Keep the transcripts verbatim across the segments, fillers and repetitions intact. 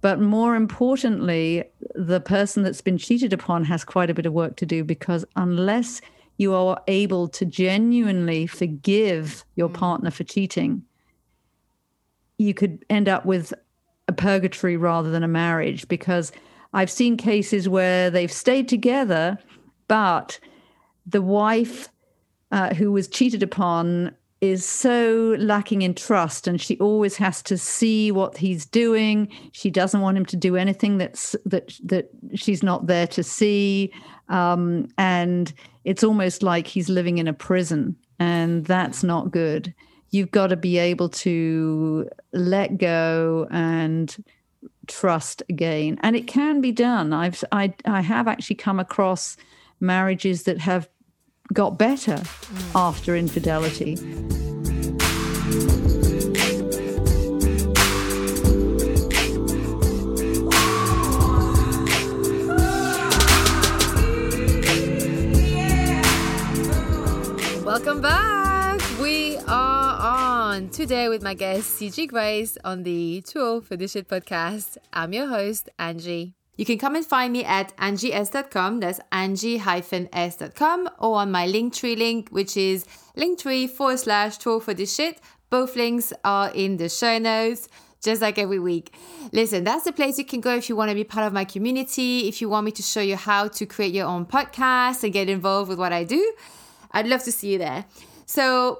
But more importantly, the person that's been cheated upon has quite a bit of work to do, because unless you are able to genuinely forgive your mm. partner for cheating, you could end up with a purgatory rather than a marriage. Because I've seen cases where they've stayed together, but the wife uh, who was cheated upon is so lacking in trust, and she always has to see what he's doing. She doesn't want him to do anything that's that that she's not there to see, um, and it's almost like he's living in a prison, and that's not good. You've got to be able to let go and trust again, and it can be done. I've I I have actually come across marriages that have got better mm. after infidelity. Welcome back. We are on today with my guest C J Grace on the Too Old for This Shit podcast. I'm your host, Angie. You can come and find me at angie s dot com. That's angie s dot com, or on my Linktree link, which is linktree forward slash Too Old for This Shit. Both links are in the show notes, just like every week. Listen, that's the place you can go if you want to be part of my community, if you want me to show you how to create your own podcast and get involved with what I do. I'd love to see you there. So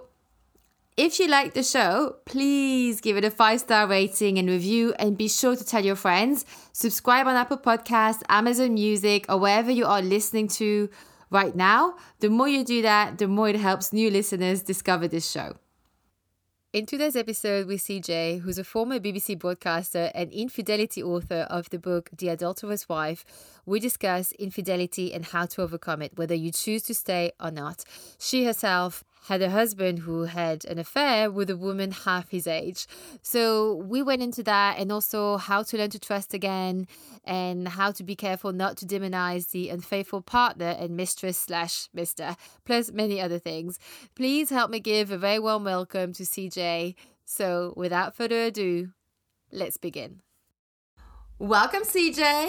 if you like the show, please give it a five-star rating and review, and be sure to tell your friends. Subscribe on Apple Podcasts, Amazon Music, or wherever you are listening to right now. The more you do that, the more it helps new listeners discover this show. In today's episode with C J, who's a former B B C broadcaster and infidelity author of the book The Adulterous Wife, we discuss infidelity and how to overcome it, whether you choose to stay or not. She herself had a husband who had an affair with a woman half his age. So we went into that, and also how to learn to trust again, and how to be careful not to demonize the unfaithful partner and mistress slash mister, plus many other things. Please help me give a very warm welcome to C J. So without further ado, let's begin. Welcome, C J.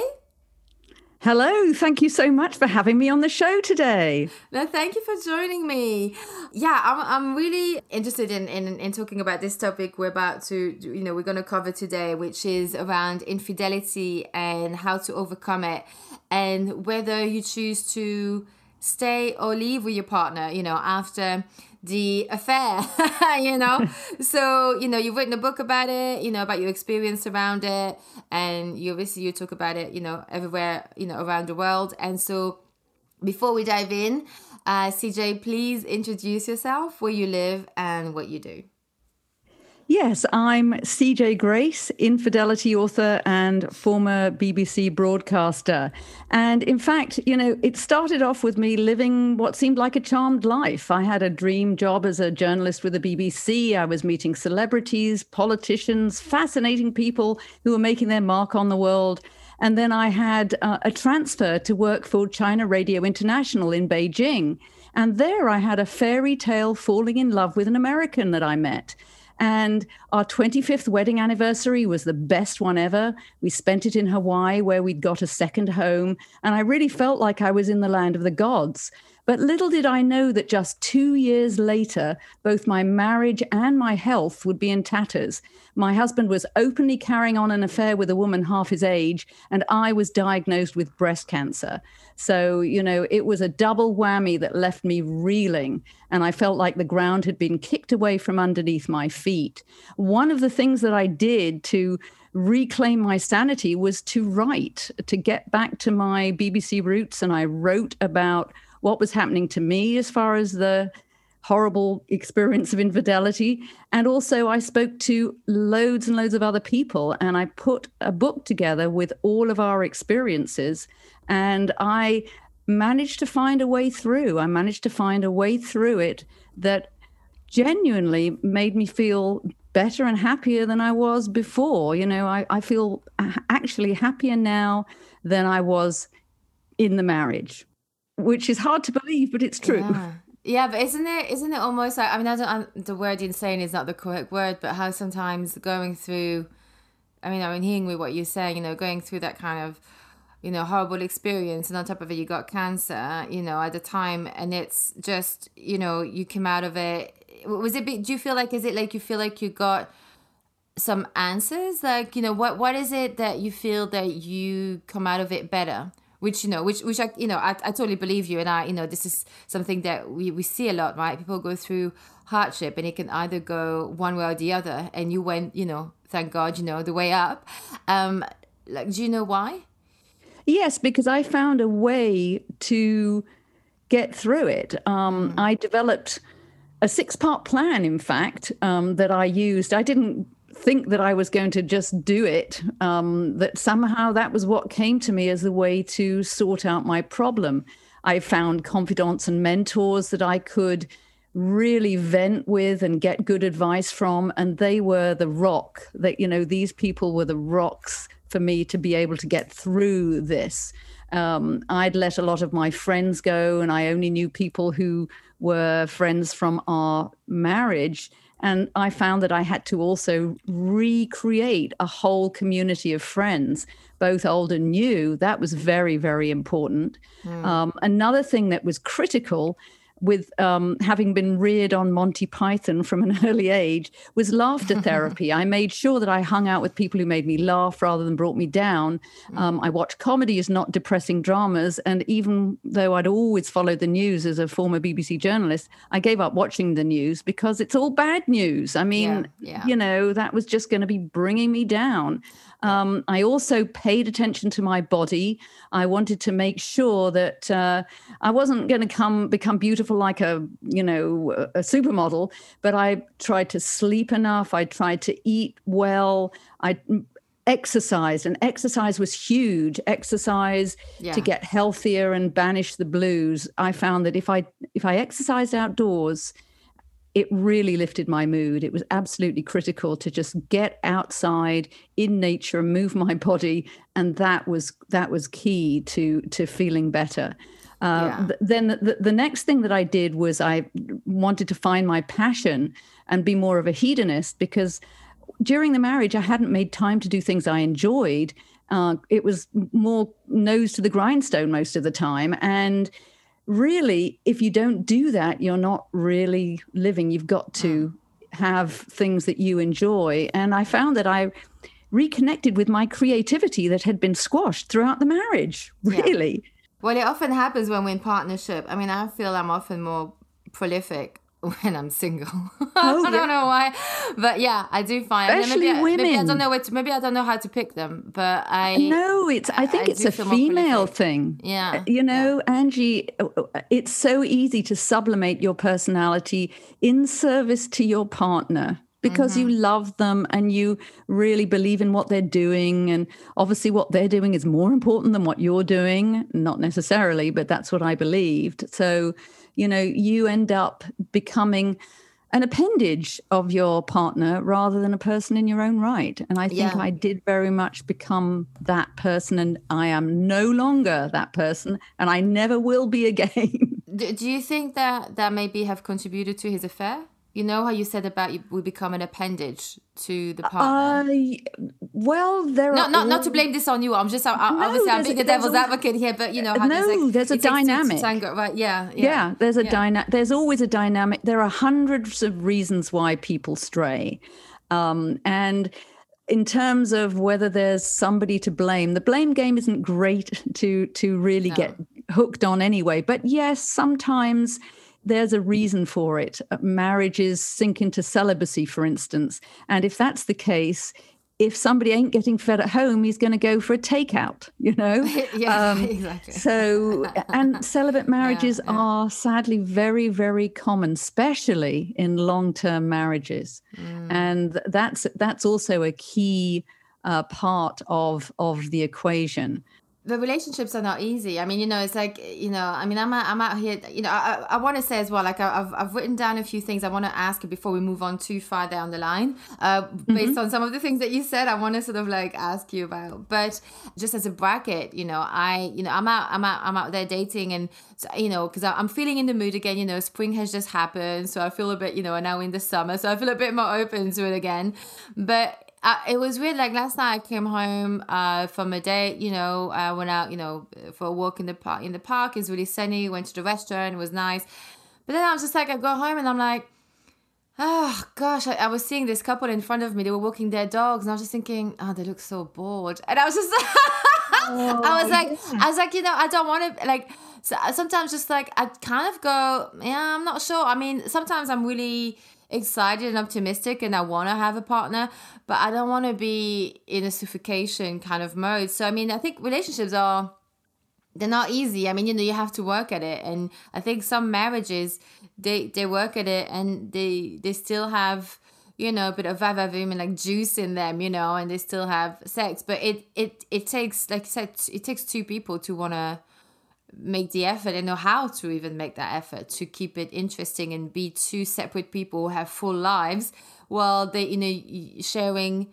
Hello, thank you so much for having me on the show today. No, thank you for joining me. Yeah, I'm I'm really interested in, in, in talking about this topic we're about to, you know, we're going to cover today, which is around infidelity and how to overcome it, and whether you choose to stay or leave with your partner, you know, after the affair, you know. So, you know, you've written a book about it, you know, about your experience around it, and you obviously you talk about it, you know, everywhere, you know, around the world. And so before we dive in, uh, C J, please introduce yourself, where you live and what you do. Yes, I'm C J Grace, infidelity author and former B B C broadcaster. And in fact, you know, it started off with me living what seemed like a charmed life. I had a dream job as a journalist with the B B C. I was meeting celebrities, politicians, fascinating people who were making their mark on the world. And then I had uh, a transfer to work for China Radio International in Beijing. And there I had a fairy tale falling in love with an American that I met. And our twenty-fifth wedding anniversary was the best one ever. We spent it in Hawaii, where we'd got a second home. And I really felt like I was in the land of the gods. But little did I know that just two years later, both my marriage and my health would be in tatters. My husband was openly carrying on an affair with a woman half his age, and I was diagnosed with breast cancer. So, you know, it was a double whammy that left me reeling, and I felt like the ground had been kicked away from underneath my feet. One of the things that I did to reclaim my sanity was to write, to get back to my B B C roots, and I wrote about what was happening to me as far as the horrible experience of infidelity. And also I spoke to loads and loads of other people, and I put a book together with all of our experiences, and I managed to find a way through. I managed to find a way through it that genuinely made me feel better and happier than I was before. You know, I, I feel actually happier now than I was in the marriage, which is hard to believe, but it's true. Yeah. Yeah, but isn't it isn't it almost like, I mean, I don't, the word insane is not the correct word, but how sometimes going through I mean, I mean, hearing with what you're saying, you know, going through that kind of, you know, horrible experience, and on top of it, you got cancer, you know, at the time, and it's just, you know, you came out of it. Was it, do you feel like, is it like you feel like you got some answers? Like, you know, what what is it that you feel that you come out of it better? Which, you know, which, which I, you know, I, I totally believe you. And I, you know, this is something that we, we see a lot, right? People go through hardship and it can either go one way or the other. And you went, you know, thank God, you know, the way up. Um, like, do you know why? Yes, because I found a way to get through it. Um, mm. I developed a six-part plan, in fact, um, that I used. I didn't think that I was going to just do it, um, that somehow that was what came to me as a way to sort out my problem. I found confidants and mentors that I could really vent with and get good advice from, and they were the rock. That, you know, these people were the rocks for me to be able to get through this. Um, I'd let a lot of my friends go, and I only knew people who were friends from our marriage. And I found that I had to also recreate a whole community of friends, both old and new. That was very, very important. Mm. Um, another thing that was critical with um, having been reared on Monty Python from an early age was laughter therapy. I made sure that I hung out with people who made me laugh rather than brought me down. Um, I watched comedies, not depressing dramas. And even though I'd always followed the news as a former B B C journalist, I gave up watching the news because it's all bad news. I mean, yeah, yeah. you know, that was just going to be bringing me down. Um, I also paid attention to my body. I wanted to make sure that uh, I wasn't going to come become beautiful like a, you know, a supermodel, but I tried to sleep enough. I tried to eat well. I exercised, and exercise was huge. Exercise yeah. to get healthier and banish the blues. I found that if I if I exercised outdoors, it really lifted my mood. It was absolutely critical to just get outside in nature and move my body. And that was that was key to, to feeling better. Uh, yeah. th- then the, the next thing that I did was I wanted to find my passion and be more of a hedonist, because during the marriage, I hadn't made time to do things I enjoyed. Uh, it was more nose to the grindstone most of the time. And really, if you don't do that, you're not really living. You've got to have things that you enjoy. And I found that I reconnected with my creativity that had been squashed throughout the marriage, really. Yeah. Well, it often happens when we're in partnership. I mean, I feel I'm often more prolific when I'm single. Oh, I don't yeah. know why, but yeah, I do find. Especially maybe I, women. Maybe I don't know what. To, maybe I don't know how to pick them, but I. No, it's. I think I it's a female thing. Yeah, you know, yeah. Angie. It's so easy to sublimate your personality in service to your partner, because mm-hmm. you love them and you really believe in what they're doing. And obviously what they're doing is more important than what you're doing. Not necessarily, but that's what I believed. So, you know, you end up becoming an appendage of your partner rather than a person in your own right. And I think yeah. I did very much become that person, and I am no longer that person, and I never will be again. Do you think that that maybe have contributed to his affair? You know how you said about you, we become an appendage to the partner? Uh, well, there not, are... Not, not to blame this on you. I'm just, I, no, obviously, I'm being the devil's a, advocate here, but, you know... How no, there's, like, there's a dynamic. Tango, right? Yeah, yeah. Yeah, there's a yeah. dynamic. There's always a dynamic. There are hundreds of reasons why people stray. Um, and in terms of whether there's somebody to blame, the blame game isn't great to, to really no. get hooked on anyway. But yes, sometimes... there's a reason for it. Marriages sink into celibacy, for instance. And if that's the case, if somebody ain't getting fed at home, he's going to go for a takeout, you know? yeah, um, exactly. So, and celibate marriages yeah, yeah. are sadly very, very common, especially in long-term marriages. Mm. And that's that's also a key uh, part of, of the equation. The relationships are not easy. I mean, you know, it's like, you know, I mean, I'm out, I'm out here, you know, I, I want to say as well, like I've, I've written down a few things I want to ask you before we move on too far down the line. Uh, based mm-hmm. on some of the things that you said, I want to sort of like ask you about. But just as a bracket, you know, I, you know, I'm out, I'm out, I'm out there dating, and, you know, because I'm feeling in the mood again, you know, spring has just happened. So I feel a bit, you know, and now in the summer, so I feel a bit more open to it again. But uh, it was weird. Like last night, I came home uh, from a date. You know, I went out, you know, for a walk in the park. In the park, it's really sunny. Went to the restaurant. It was nice. But then I was just like, I go home and I'm like, oh gosh, I, I was seeing this couple in front of me. They were walking their dogs, and I was just thinking, oh, they look so bored. And I was just, oh, I was like, yeah. I was like, you know, I don't want to like. So sometimes just like I kind of go, yeah, I'm not sure. I mean, sometimes I'm really excited and optimistic and I want to have a partner, but I don't want to be in a suffocation kind of mode. So I mean, I think relationships are, they're not easy. I mean, you know, you have to work at it. And I think some marriages, they they work at it and they they still have, you know, a bit of va-va-voom and like juice in them, you know, and they still have sex. But it it it takes, like you said, it takes two people to want to make the effort and know how to even make that effort to keep it interesting and be two separate people who have full lives while they, you know, sharing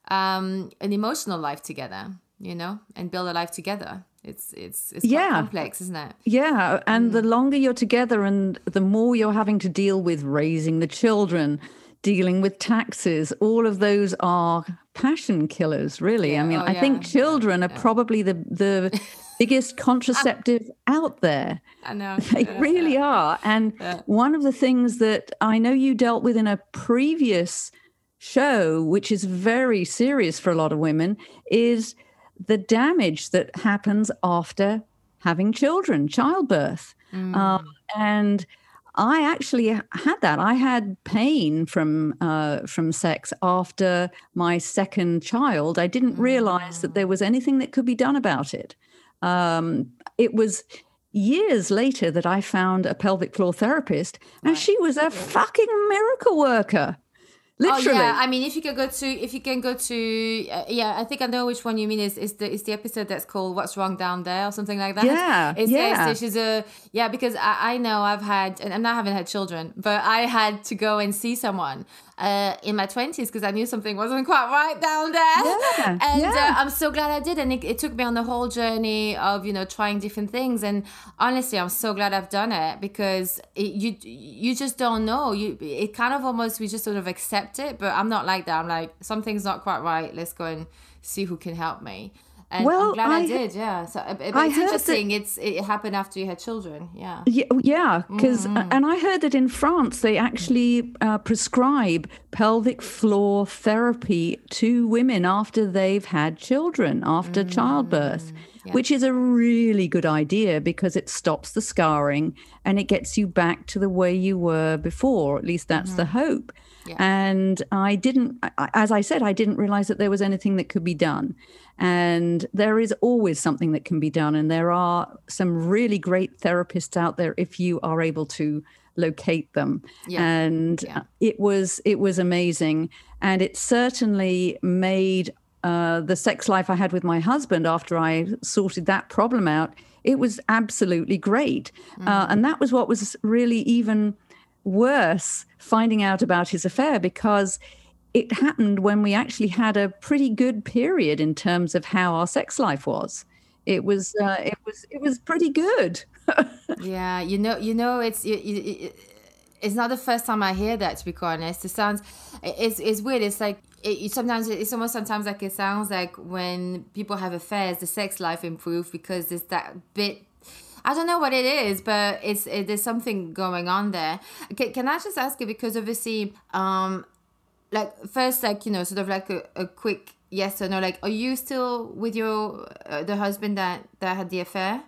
um, an emotional life together, you know, and build a life together. It's it's it's quite yeah. complex, isn't it? Yeah, and mm. the longer you're together and the more you're having to deal with raising the children, dealing with taxes, all of those are passion killers, really. Yeah. I mean, oh, I yeah. think children yeah. are probably the the biggest contraceptive out there. I know. They yeah, really yeah. are. And yeah. one of the things that I know you dealt with in a previous show, which is very serious for a lot of women, is the damage that happens after having children, childbirth. Mm. Um, and I actually had that. I had pain from uh, from sex after my second child. I didn't realize that there was anything that could be done about it. Um, it was years later that I found a pelvic floor therapist, and Right. she was a fucking miracle worker. Literally. Oh yeah, I mean, if you can go to, if you can go to, uh, yeah, I think I know which one you mean. Is is the is the episode that's called "What's Wrong Down There" or something like that? Yeah, it's, yeah. It's, she's a yeah, because I, I know I've had, and I'm not haven't had children, but I had to go and see someone uh, in my twenties because I knew something wasn't quite right down there. Yeah, and yeah. Uh, I'm so glad I did, and it, it took me on the whole journey of, you know, trying different things. And honestly, I'm so glad I've done it because it, you you just don't know. You it kind of almost we just sort of accept it, but I'm not like that. I'm like, something's not quite right. Let's go and see who can help me. And Well, I'm glad I, I- did. Yeah. So but I it's heard interesting. It's it happened after you had children. Yeah. Yeah, yeah, because Mm-hmm. and I heard that in France they actually uh, prescribe pelvic floor therapy to women after they've had children, after childbirth, Mm, yeah. which is a really good idea because it stops the scarring and it gets you back to the way you were before. At least that's the hope. Mm-hmm. Yeah. And I didn't, I- as I said, I didn't realize that there was anything that could be done. And there is always something that can be done. And there are some really great therapists out there if you are able to locate them. Yeah. And Yeah. it was it was amazing. And it certainly made uh, the sex life I had with my husband after I sorted that problem out, it was absolutely great. Uh, and that was what was really even worse, finding out about his affair, because it happened when we actually had a pretty good period in terms of how our sex life was. It was uh, it was it was pretty good. Yeah, you know, you know, it's it, it, it's not the first time I hear that. To be quite honest, it sounds it's it's weird. It's like it, sometimes it's almost sometimes like it sounds like when people have affairs, the sex life improves because there's that bit. I don't know what it is, but it's it, there's something going on there. Can, can I just ask you, because obviously, um, like first, like, you know, sort of like a, a quick yes or no. Like, are you still with your uh, the husband that that had the affair?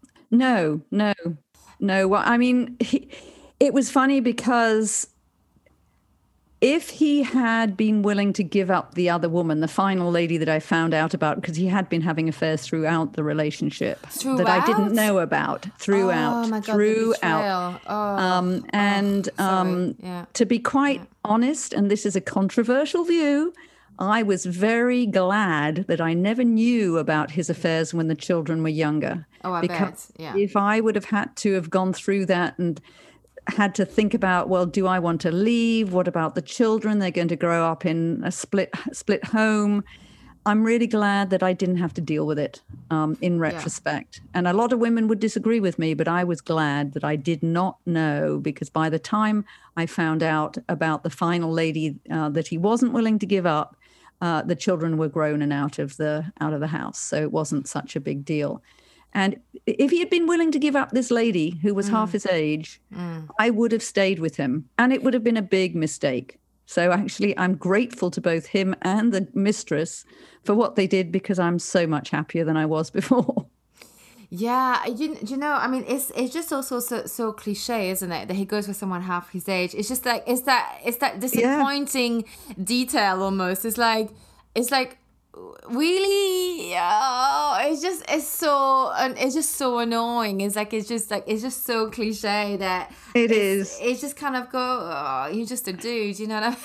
No, no, no. Well, I mean, he, it was funny because if he had been willing to give up the other woman, the final lady that I found out about, because he had been having affairs throughout the relationship that I didn't Throughout? know about, throughout, Oh my God, the throughout. betrayal. Oh, Um, and sorry. um, Yeah. to be quite honest, and this is a controversial view, I was very glad that I never knew about his affairs when the children were younger. Oh, I because bet. Yeah. if I would have had to have gone through that and had to think about, well, do I want to leave? What about the children? They're going to grow up in a split split home. I'm really glad that I didn't have to deal with it um, in retrospect. And a lot of women would disagree with me, but I was glad that I did not know, because by the time I found out about the final lady uh, that he wasn't willing to give up, uh, the children were grown and out of the out of the house, so it wasn't such a big deal. And if he had been willing to give up this lady who was mm. half his age, mm. I would have stayed with him, and it would have been a big mistake. So actually, I'm grateful to both him and the mistress for what they did, because I'm so much happier than I was before. Yeah, you, you know, I mean, it's it's just also so, so cliche, isn't it? That he goes with someone half his age. It's just like, it's that, it's that disappointing yeah. detail almost. It's like, it's like, really, oh, it's just, it's so, it's just so annoying. It's like, it's just like, it's just so cliche that it it's, is. It's just kind of go, oh, you're just a dude, you know what I mean?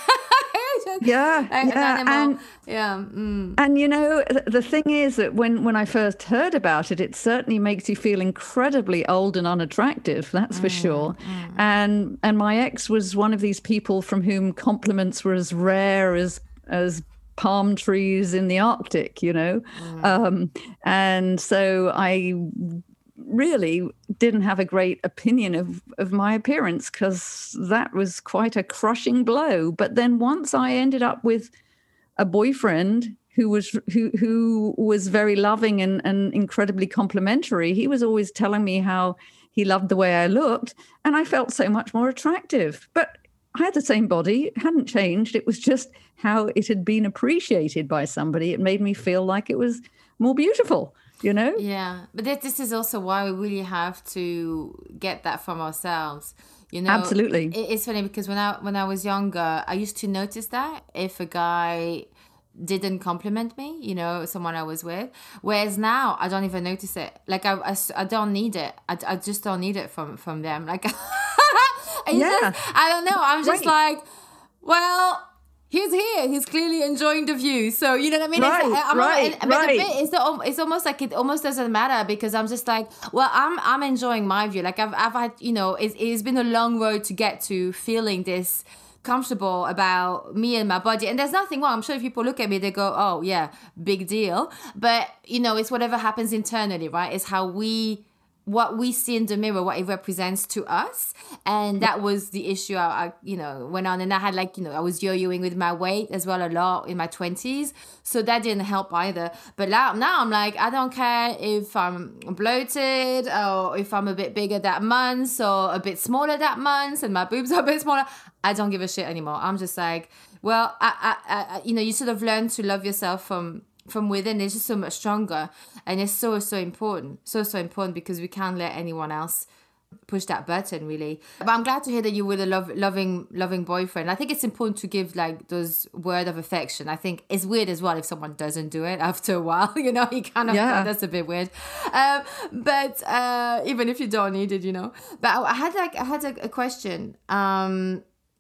Yeah, like yeah, an and yeah, mm. and you know, the thing is that when when I first heard about it, it certainly makes you feel incredibly old and unattractive. That's for mm, sure. Mm. And and my ex was one of these people from whom compliments were as rare as as palm trees in the Arctic, you know, mm. um, and so I really didn't have a great opinion of, of my appearance, because that was quite a crushing blow. But then once I ended up with a boyfriend who was who who was very loving and, and incredibly complimentary, he was always telling me how he loved the way I looked, and I felt so much more attractive. But I had the same body, it hadn't changed. It was just how it had been appreciated by somebody. It made me feel like it was more beautiful. You know? Yeah. But this, this is also why we really have to get that from ourselves. You know? Absolutely. It, it's funny because when I when I was younger, I used to notice that if a guy didn't compliment me, you know, someone I was with. Whereas now I don't even notice it. Like I, I, I don't need it. I, I just don't need it from, from them. Like, yeah. Just, I don't know. I'm just right. like, well... He's here. He's clearly enjoying the view. So, you know what I mean? Right, it's, I'm right, not, and, right. But it's, the, it's almost like it almost doesn't matter, because I'm just like, well, I'm I'm enjoying my view. Like I've I've had, you know, it's, it's been a long road to get to feeling this comfortable about me and my body. And there's nothing wrong. I'm sure if people look at me, they go, oh, yeah, big deal. But, you know, it's whatever happens internally, right? It's how we... what we see in the mirror, what it represents to us. And that was the issue I, I, you know, went on. And I had like, you know, I was yo-yoing with my weight as well a lot in my twenties. So that didn't help either. But now, now I'm like, I don't care if I'm bloated or if I'm a bit bigger that month or a bit smaller that month and my boobs are a bit smaller. I don't give a shit anymore. I'm just like, well, I, I, I you know, you sort of learn to love yourself from from within. It's just so much stronger, and it's so so important so so important because we can't let anyone else push that button, really. But I'm glad to hear that you were a love, loving loving boyfriend. I think it's important to give like those word of affection. I think it's weird as well if someone doesn't do it after a while, you know, you kind of yeah. oh, that's a bit weird, um but uh even if you don't need it, you know. But I, I had like I had a, a question, um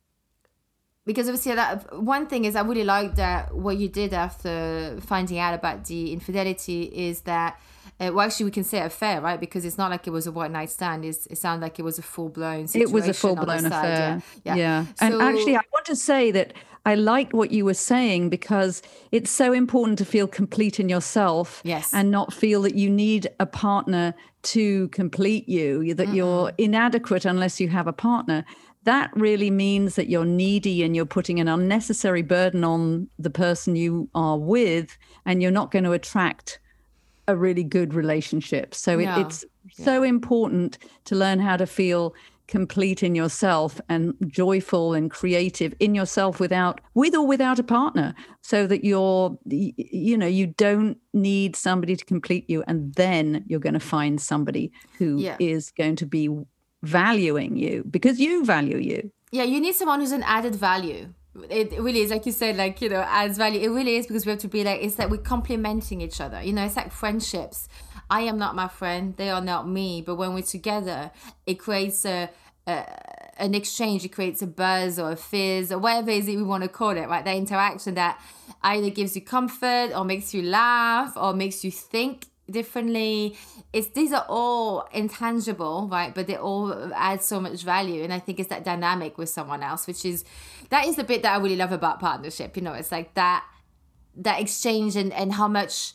because obviously that one thing is I really like that what you did after finding out about the infidelity is that, uh, well, actually we can say affair, right? Because it's not like it was a one night stand. It's, it sounded like it was a full blown situation. It was a full blown affair. Yeah. yeah. yeah. So, and actually, I want to say that I like what you were saying, because it's so important to feel complete in yourself. Yes. And not feel that you need a partner to complete you, that Mm-mm. you're inadequate unless you have a partner. That really means that you're needy and you're putting an unnecessary burden on the person you are with, and you're not going to attract a really good relationship. So it, no. it's so yeah. important to learn how to feel complete in yourself and joyful and creative in yourself without, with or without a partner, so that you're, you know, you don't need somebody to complete you. And then you're going to find somebody who yeah. is going to be valuing you because you value you. Yeah, you need someone who's an added value. It really is, like you said, like, you know, adds value. It really is, because we have to be like, it's like we're complementing each other. You know, it's like friendships. I am not my friend, they are not me. But when we're together, it creates a, a an exchange. It creates a buzz or a fizz or whatever it is that we want to call it, right? That interaction that either gives you comfort or makes you laugh or makes you think differently. It's these are all intangible, right? But they all add so much value. And I think it's that dynamic with someone else, which is that is the bit that I really love about partnership. You know, it's like that that exchange and, and how much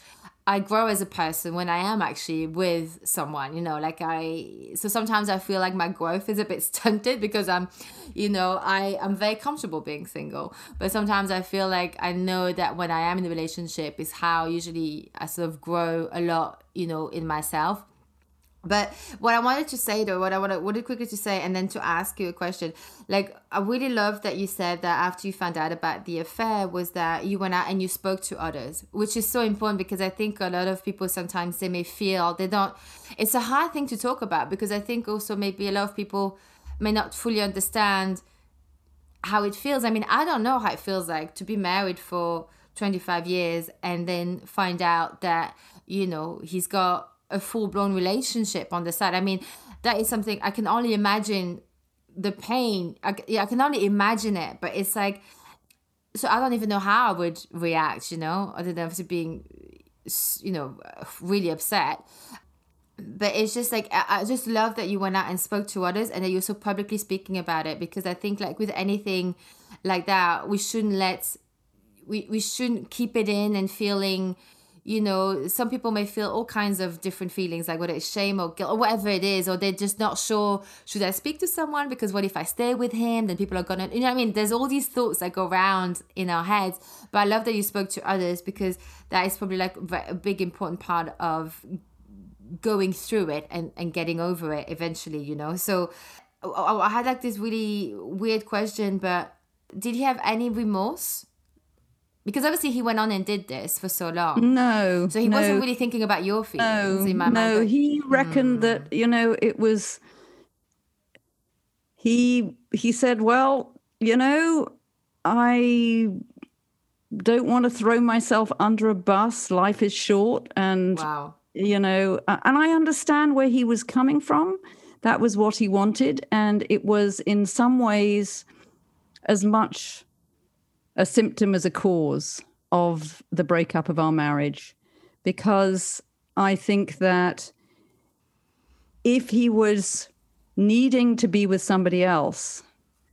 I grow as a person when I am actually with someone, you know, like I, so sometimes I feel like my growth is a bit stunted because I'm, you know, I, I'm very comfortable being single. But sometimes I feel like I know that when I am in a relationship is how usually I sort of grow a lot, you know, in myself. But what I wanted to say though, what I wanted, wanted quickly to say, and then to ask you a question, like I really love that you said that after you found out about the affair was that you went out and you spoke to others, which is so important because I think a lot of people sometimes they may feel they don't, it's a hard thing to talk about because I think also maybe a lot of people may not fully understand how it feels. I mean, I don't know how it feels like to be married for twenty-five years and then find out that, you know, he's got a full-blown relationship on the side. I mean, that is something I can only imagine the pain. I, yeah, I can only imagine it, but it's like, so I don't even know how I would react, you know, other than to being, you know, really upset. But it's just like, I, I just love that you went out and spoke to others and that you're so publicly speaking about it, because I think like with anything like that, we shouldn't let, we, we shouldn't keep it in and feeling, you know, some people may feel all kinds of different feelings, like whether it's shame or guilt or whatever it is, or they're just not sure, should I speak to someone? Because what if I stay with him? Then people are going to, you know what I mean? There's all these thoughts that go around in our heads. But I love that you spoke to others because that is probably like a big important part of going through it and, and getting over it eventually, you know? So I, I had like this really weird question, but did he have any remorse? Because obviously he went on and did this for so long. No. So he no, wasn't really thinking about your feelings no, in my no, mind. he reckoned mm. that, you know, it was, he, he said, well, you know, I don't want to throw myself under a bus. Life is short. And, wow. you know, and I understand where he was coming from. That was what he wanted. And it was in some ways as much a symptom as a cause of the breakup of our marriage, because I think that if he was needing to be with somebody else,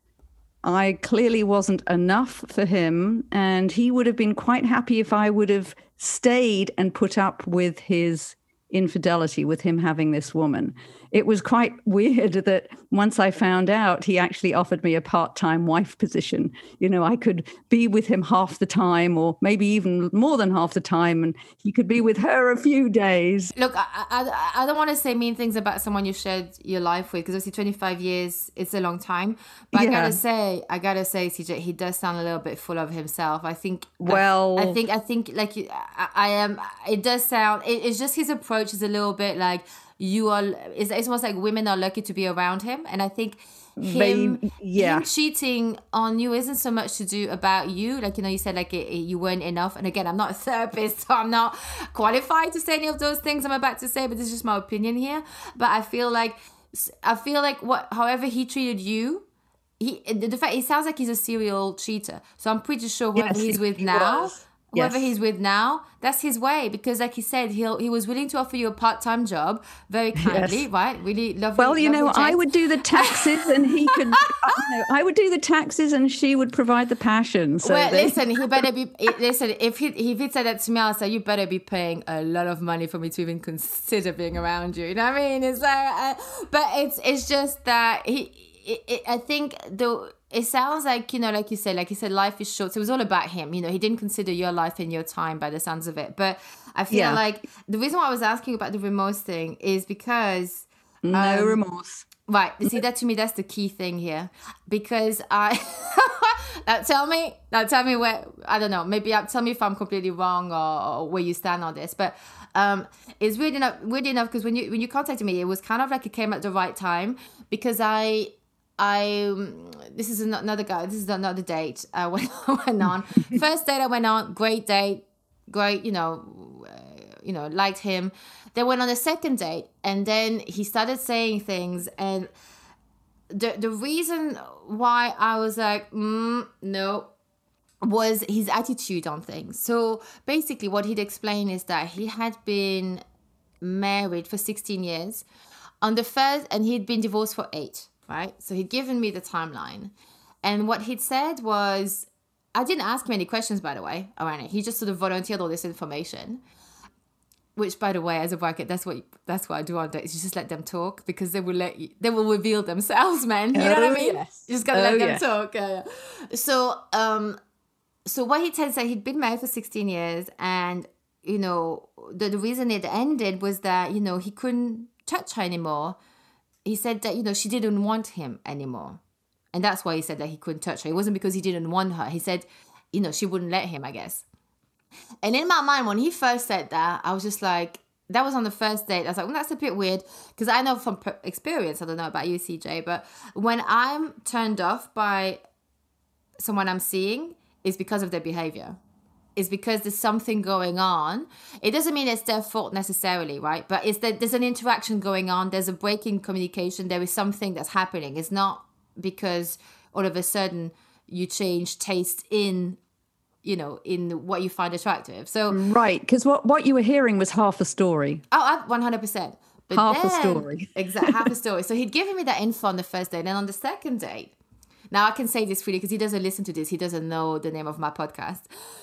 I clearly wasn't enough for him, and he would have been quite happy if I would have stayed and put up with his infidelity, with him having this woman. It was quite weird that once I found out, he actually offered me a part-time wife position. You know, I could be with him half the time, or maybe even more than half the time, and he could be with her a few days. Look, I I, I don't want to say mean things about someone you shared your life with, because obviously twenty-five years, it's a long time. But yeah. I gotta say, I gotta say, C J, he does sound a little bit full of himself. I think. Well, I, I think I think like I, I am. It does sound. It, it's just his approach is a little bit like. You are, it's, it's almost like women are lucky to be around him. And I think him, Babe, yeah. him cheating on you isn't so much to do about you. Like, you know, you said like it, it, you weren't enough. And again, I'm not a therapist, so I'm not qualified to say any of those things I'm about to say, but this is just my opinion here. But I feel like, I feel like what, however he treated you, he, the fact, it sounds like he's a serial cheater. So I'm pretty sure whoever yes, he's with he now, was. Whoever yes. he's with now, that's his way. Because like he said, he'll he was willing to offer you a part-time job very kindly, yes. right? Really lovely. Well, you lovely know, gent. I would do the taxes and he could, you know, I would do the taxes and she would provide the passion. So well, they... listen, he better be, listen, if he, if he'd said that to me, I'll say, you better be paying a lot of money for me to even consider being around you. You know what I mean? It's like, uh, but it's, it's just that he, it, it, I think the, it sounds like, you know, like you said, like you said, life is short. So it was all about him. You know, he didn't consider your life and your time by the sounds of it. But I feel yeah. like the reason why I was asking about the remorse thing is because... No um, remorse. Right. See, that to me, that's the key thing here. Because I... now tell me, now tell me where... I don't know. Maybe tell me if I'm completely wrong or, or where you stand on this. But um, it's weird enough, weird enough because when you, when you contacted me, it was kind of like it came at the right time because I... I this is another guy. This is another date I went, went on. First date I went on, great date, great. You know, uh, you know, liked him. Then went on a second date, and then he started saying things, and the the reason why I was like, mm, no, was his attitude on things. So basically, what he'd explained is that he had been married for sixteen years, on the first, and he'd been divorced for eight. Right? So he'd given me the timeline. And what he'd said was, I didn't ask him any questions, by the way, around it. He just sort of volunteered all this information. which, by the way, as a bracket, that's what that's what I do on dates. You just let them talk, because they will let you, they will reveal themselves, man. You know oh, what I mean? Yes. You just gotta oh, let them yes. talk. Yeah, yeah. So, um, so what he tells that he'd been married for sixteen years, and you know, the the reason it ended was that, you know, he couldn't touch her anymore. He said that, you know, she didn't want him anymore, and that's why he said that he couldn't touch her. It wasn't because he didn't want her. He said, you know, she wouldn't let him, I guess. And in my mind, when he first said that, I was just like, that was on the first date. I was like, well, that's a bit weird, because I know from experience, I don't know about you, C J, but when I'm turned off by someone I'm seeing, it's because of their behavior. It's because there's something going on. It doesn't mean it's their fault necessarily, right? But it's that there's an interaction going on. There's a break in communication. There is something that's happening. It's not because all of a sudden you change taste in, you know, in what you find attractive. So right, because what, what you were hearing was half a story. Oh, I, one hundred percent. But half then, a story. Exactly, half a story. So he'd given me that info on the first date. And on the second date, now I can say this freely because he doesn't listen to this. He doesn't know the name of my podcast.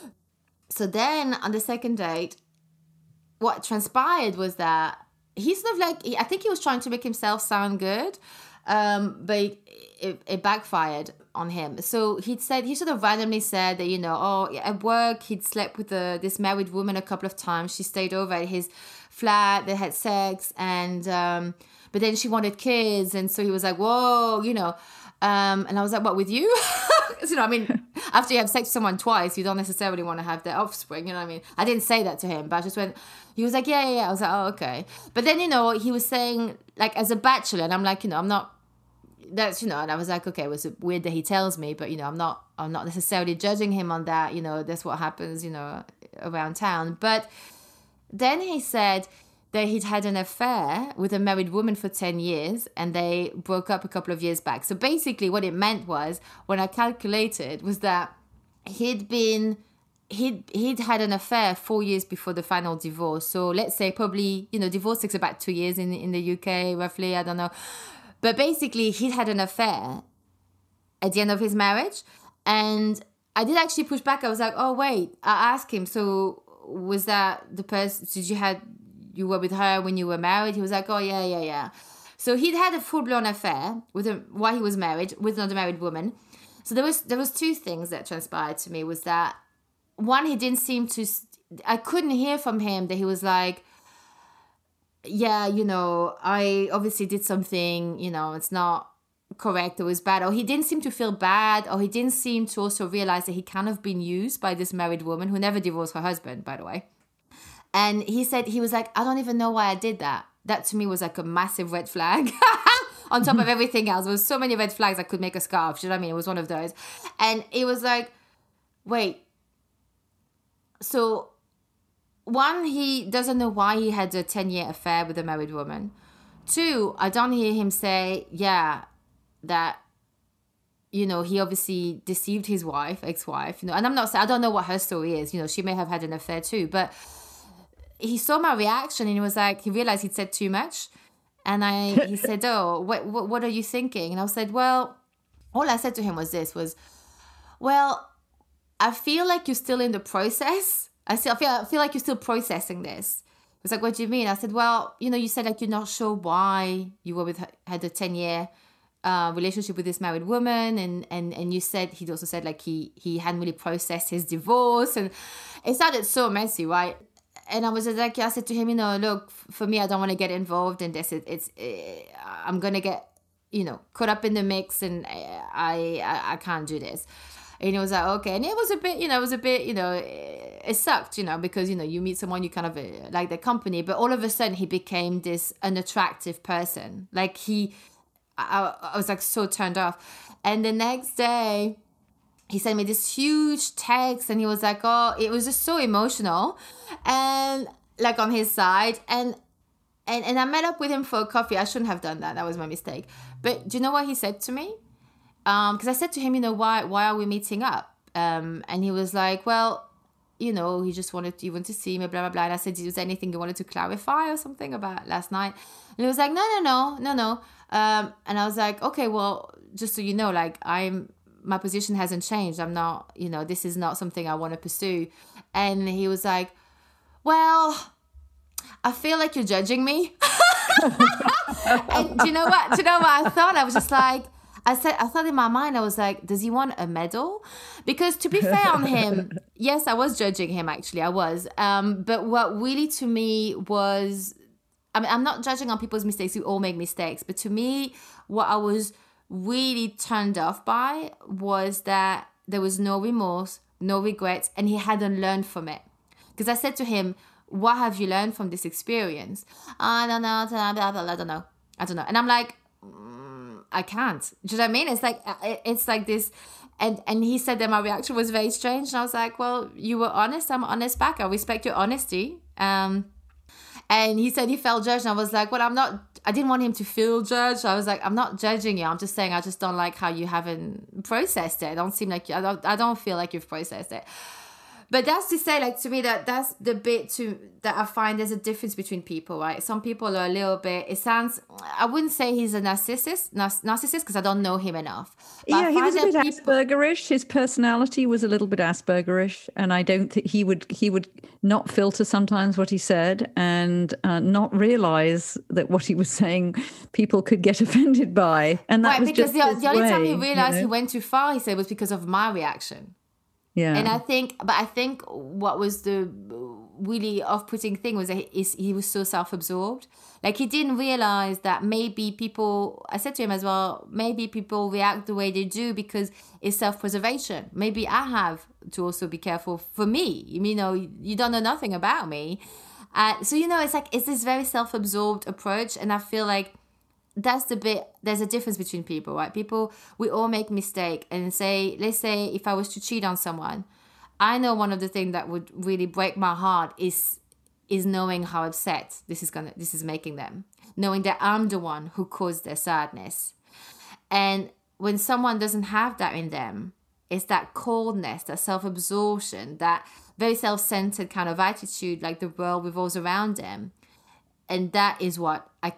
So then on the second date, what transpired was that he sort of like, I think he was trying to make himself sound good, um, but it, it, it backfired on him. So he'd said, he sort of randomly said that, you know, oh, at work, he'd slept with a, this married woman a couple of times. She stayed over at his flat, they had sex, and, um, but then she wanted kids. And so he was like, whoa, you know, um, and I was like, what, with you? You know, I mean, after you have sex with someone twice, you don't necessarily want to have their offspring, you know what I mean? I didn't say that to him, but I just went, he was like, yeah, yeah, yeah. I was like, oh, okay. But then, you know, he was saying, like, as a bachelor, and I'm like, you know, I'm not, that's, you know, and I was like, okay, it was weird that he tells me, but, you know, I'm not, I'm not necessarily judging him on that, you know, that's what happens, you know, around town. But then he said that he'd had an affair with a married woman for ten years, and they broke up a couple of years back. So basically what it meant was, when I calculated, was that he'd been, he'd, he'd had an affair four years before the final divorce. So let's say probably, you know, divorce takes about two years in, in the U K, roughly, I don't know. But basically he'd had an affair at the end of his marriage. And I did actually push back. I was like, oh, wait, I asked him, so was that the person, did you had, you were with her when you were married? He was like, oh, yeah, yeah, yeah. So he'd had a full-blown affair with a, while he was married with another married woman. So there was there was two things that transpired to me, was that, one, he didn't seem to, I couldn't hear from him that he was like, yeah, you know, I obviously did something, you know, it's not correct, it was bad. Or he didn't seem to feel bad, or he didn't seem to also realize that he kind of been used by this married woman who never divorced her husband, by the way. And he said, he was like, I don't even know why I did that. That to me was like a massive red flag. On top of everything else, there was so many red flags I could make a scarf. You know what I mean? It was one of those. And it was like, wait. So, one, he doesn't know why he had a ten-year affair with a married woman. Two, I don't hear him say, yeah, that, you know, he obviously deceived his wife, ex-wife. You know, and I'm not saying, I don't know what her story is. You know, she may have had an affair too, but he saw my reaction and he was like, he realized he'd said too much. And I, he said, oh, what, what, what are you thinking? And I said, well, all I said to him was this, was, well, I feel like you're still in the process. I still I feel, I feel like you're still processing this. He was like, what do you mean? I said, well, you know, you said like you're not sure why you were with, had a ten year uh, relationship with this married woman. And, and, and you said, he also said like he, he hadn't really processed his divorce. And it sounded so messy, right? And I was like, I said to him, you know, look, for me, I don't want to get involved in this. It, it's, it, I'm going to get, you know, caught up in the mix, and I, I, I can't do this. And he was like, okay. And it was a bit, you know, it was a bit, you know, it, it sucked, you know, because, you know, you meet someone, you kind of uh, like their company, but all of a sudden he became this unattractive person. Like he, I, I was like so turned off. And the next day, he sent me this huge text, and he was like, oh, it was just so emotional, and like on his side. And, and, and I met up with him for a coffee. I shouldn't have done that. That was my mistake. But do you know what he said to me? Um, because I said to him, you know, why, why are we meeting up? Um, and he was like, well, you know, he just wanted to, he wanted to see me, blah, blah, blah. And I said, was there anything you wanted to clarify or something about last night? And he was like, no, no, no, no, no. Um, and I was like, okay, well, just so you know, like I'm, my position hasn't changed. I'm not, you know, this is not something I want to pursue. And he was like, well, I feel like you're judging me. And do you know what? Do you know what I thought? I was just like, I said, I thought in my mind, I was like, does he want a medal? Because to be fair on him, yes, I was judging him, actually, I was. Um, but what really to me was, I mean, I'm not judging on people's mistakes. We all make mistakes. But to me, what I was really turned off by was that there was no remorse, no regrets, and he hadn't learned from it. Because I said to him, what have you learned from this experience? I don't know, I don't know, I don't know. And I'm like, mm, I can't. Do you know what I mean? It's like, it's like this. And, and he said that my reaction was very strange. And I was like, well, you were honest. I'm honest back. I respect your honesty. Um, and he said he felt judged. And I was like, well, I'm not, I didn't want him to feel judged. I was like, I'm not judging you. I'm just saying, I just don't like how you haven't processed it. I don't seem like you, I don't, I don't feel like you've processed it. But that's to say, like, to me, that that's the bit to that I find there's a difference between people, right? Some people are a little bit, it sounds, I wouldn't say he's a narcissist, narcissist, because I don't know him enough. But yeah, he was a bit people... Aspergerish. His personality was a little bit Aspergerish. And I don't think he would, he would not filter sometimes what he said and uh, not realize that what he was saying, people could get offended by. And that right, was because just the, the only way, time he realized you know? he went too far, he said, was because of my reaction. Yeah. And I think, but I think what was the really off-putting thing was that he, he was so self-absorbed. Like, he didn't realize that maybe people, I said to him as well, maybe people react the way they do because it's self-preservation. Maybe I have to also be careful for me. You know, you don't know nothing about me. Uh, so, you know, it's like, it's this very self-absorbed approach. And I feel like that's the bit, there's a difference between people, right? People, we all make mistake and say, let's say if I was to cheat on someone, I know one of the things that would really break my heart is is knowing how upset this is gonna this is making them, knowing that I'm the one who caused their sadness. And when someone doesn't have that in them, it's that coldness, that self-absorption, that very self-centered kind of attitude, like the world revolves around them. And that is what I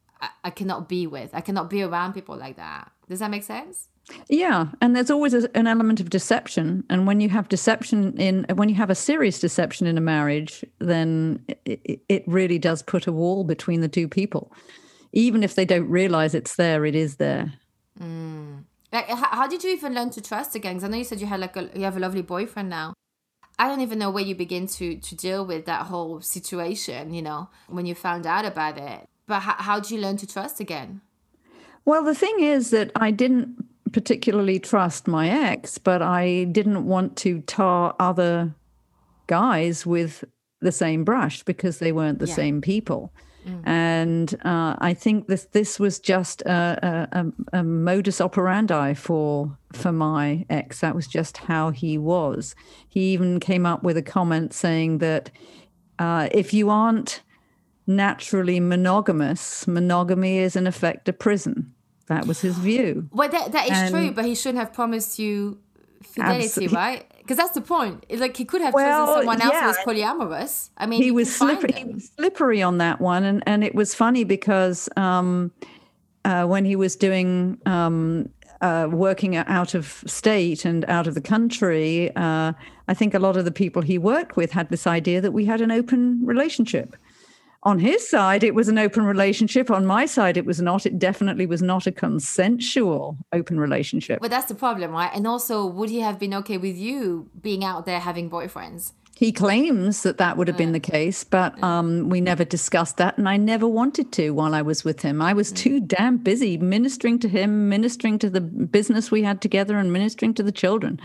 I cannot be with. I cannot be around people like that. Does that make sense? Yeah. And there's always a, an element of deception. And when you have deception in, when you have a serious deception in a marriage, then it, it really does put a wall between the two people. Even if they don't realize it's there, it is there. Mm. Like, how did you even learn to trust again? Because I know you said you had like a, you have a lovely boyfriend now. I don't even know where you begin to to deal with that whole situation, you know, when you found out about it. But how, how did you learn to trust again? Well, the thing is that I didn't particularly trust my ex, but I didn't want to tar other guys with the same brush because they weren't the yeah. same people. Mm. And uh, I think this this was just a, a, a modus operandi for for my ex. That was just how he was. He even came up with a comment saying that uh, if you aren't naturally monogamous, monogamy is in effect a prison. That was his view. Well, that that is and true, but he shouldn't have promised you fidelity, absolutely. Right? Because that's the point. It's like he could have well, chosen someone else yeah. who was polyamorous. I mean, he was slippery. He was slippery on that one, and and it was funny because um, uh, when he was doing um, uh, working out of state and out of the country, uh, I think a lot of the people he worked with had this idea that we had an open relationship. On his side, it was an open relationship. On my side, it was not. It definitely was not a consensual open relationship. But that's the problem, right? And also, would he have been okay with you being out there having boyfriends? He claims that that would have yeah. been the case, but um, we never discussed that, and I never wanted to while I was with him. I was mm. too damn busy ministering to him, ministering to the business we had together, and ministering to the children.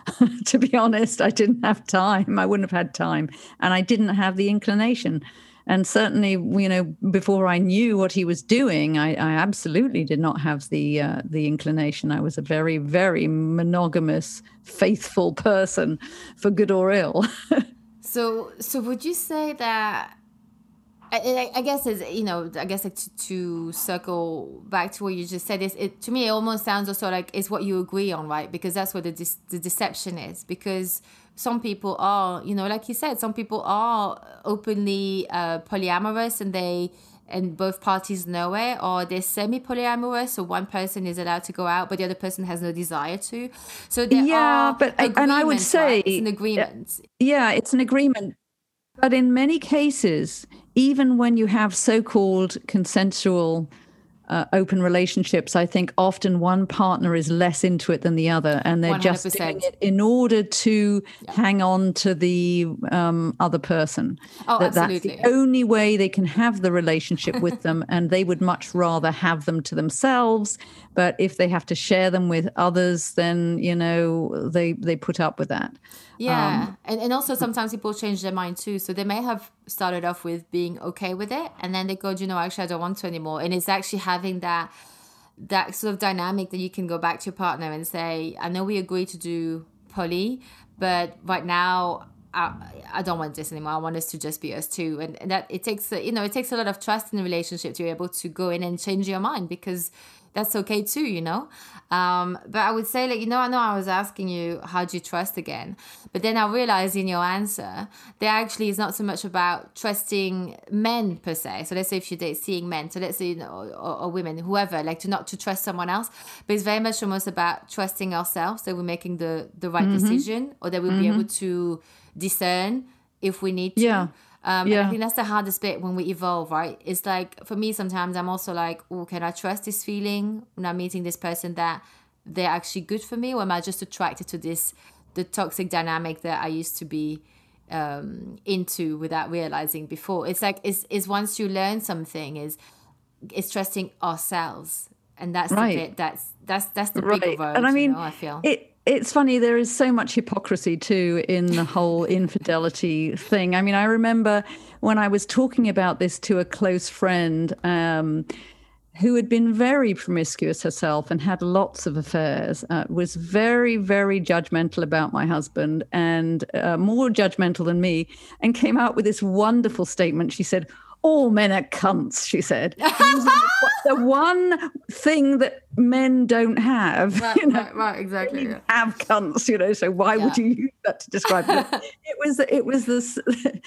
To be honest, I didn't have time. I wouldn't have had time, and I didn't have the inclination. And certainly, you know, before I knew what he was doing, I, I absolutely did not have the uh, the inclination. I was a very, very monogamous, faithful person, for good or ill. so, so would you say that? I, I guess is you know, I guess like to, to circle back to what you just said, is it to me it almost sounds also like it's what you agree on, right? Because that's what the the deception is. Because some people are, you know, like you said, some people are openly uh, polyamorous and they and both parties know it, or they're semi-polyamorous, so one person is allowed to go out, but the other person has no desire to. So there yeah, are but and I would say right? It's an agreement. Yeah, it's an agreement. But in many cases, even when you have so-called consensual Uh, open relationships, I think often one partner is less into it than the other, and they're one hundred percent. just doing it in order to yeah. hang on to the um, other person. Oh, that absolutely. That's the only way they can have the relationship with them, and they would much rather have them to themselves. But if they have to share them with others, then, you know, they, they put up with that. Yeah. Um, and, and also sometimes people change their mind too. So they may have started off with being okay with it, and then they go, you know, actually I don't want to anymore. And it's actually having that that sort of dynamic that you can go back to your partner and say, I know we agreed to do poly, but right now I, I don't want this anymore. I want us to just be us two. And, and that it takes, you know, it takes a lot of trust in the relationship to be able to go in and change your mind, because that's okay too, you know. Um, but I would say, like, you know, I know I was asking you, how do you trust again? But then I realized in your answer, there actually is not so much about trusting men per se. So let's say if you date seeing men, so let's say, you know, or, or women, whoever, like to not to trust someone else. But it's very much almost about trusting ourselves, that we're making the, the right mm-hmm. decision, or that we'll mm-hmm. be able to discern if we need to. Yeah. Um, yeah. And I think that's the hardest bit when we evolve, right? It's like, for me, sometimes I'm also like, oh, can I trust this feeling when I'm meeting this person that they're actually good for me? Or am I just attracted to this, the toxic dynamic that I used to be um, into without realizing before? It's like, it's, it's once you learn something, is it's trusting ourselves. And that's right. the bit, that's, that's, that's the right. bigger road, and I mean, you know, I feel. It, It's funny, there is so much hypocrisy too in the whole infidelity thing. I mean, I remember when I was talking about this to a close friend um, who had been very promiscuous herself and had lots of affairs, uh, was very, very judgmental about my husband, and uh, more judgmental than me, and came out with this wonderful statement. She said, all men are cunts, she said. The one thing that men don't have. Right, you know, right, right, exactly. Yeah. Have cunts, you know, so why yeah. would you use that to describe it? It was, it was this,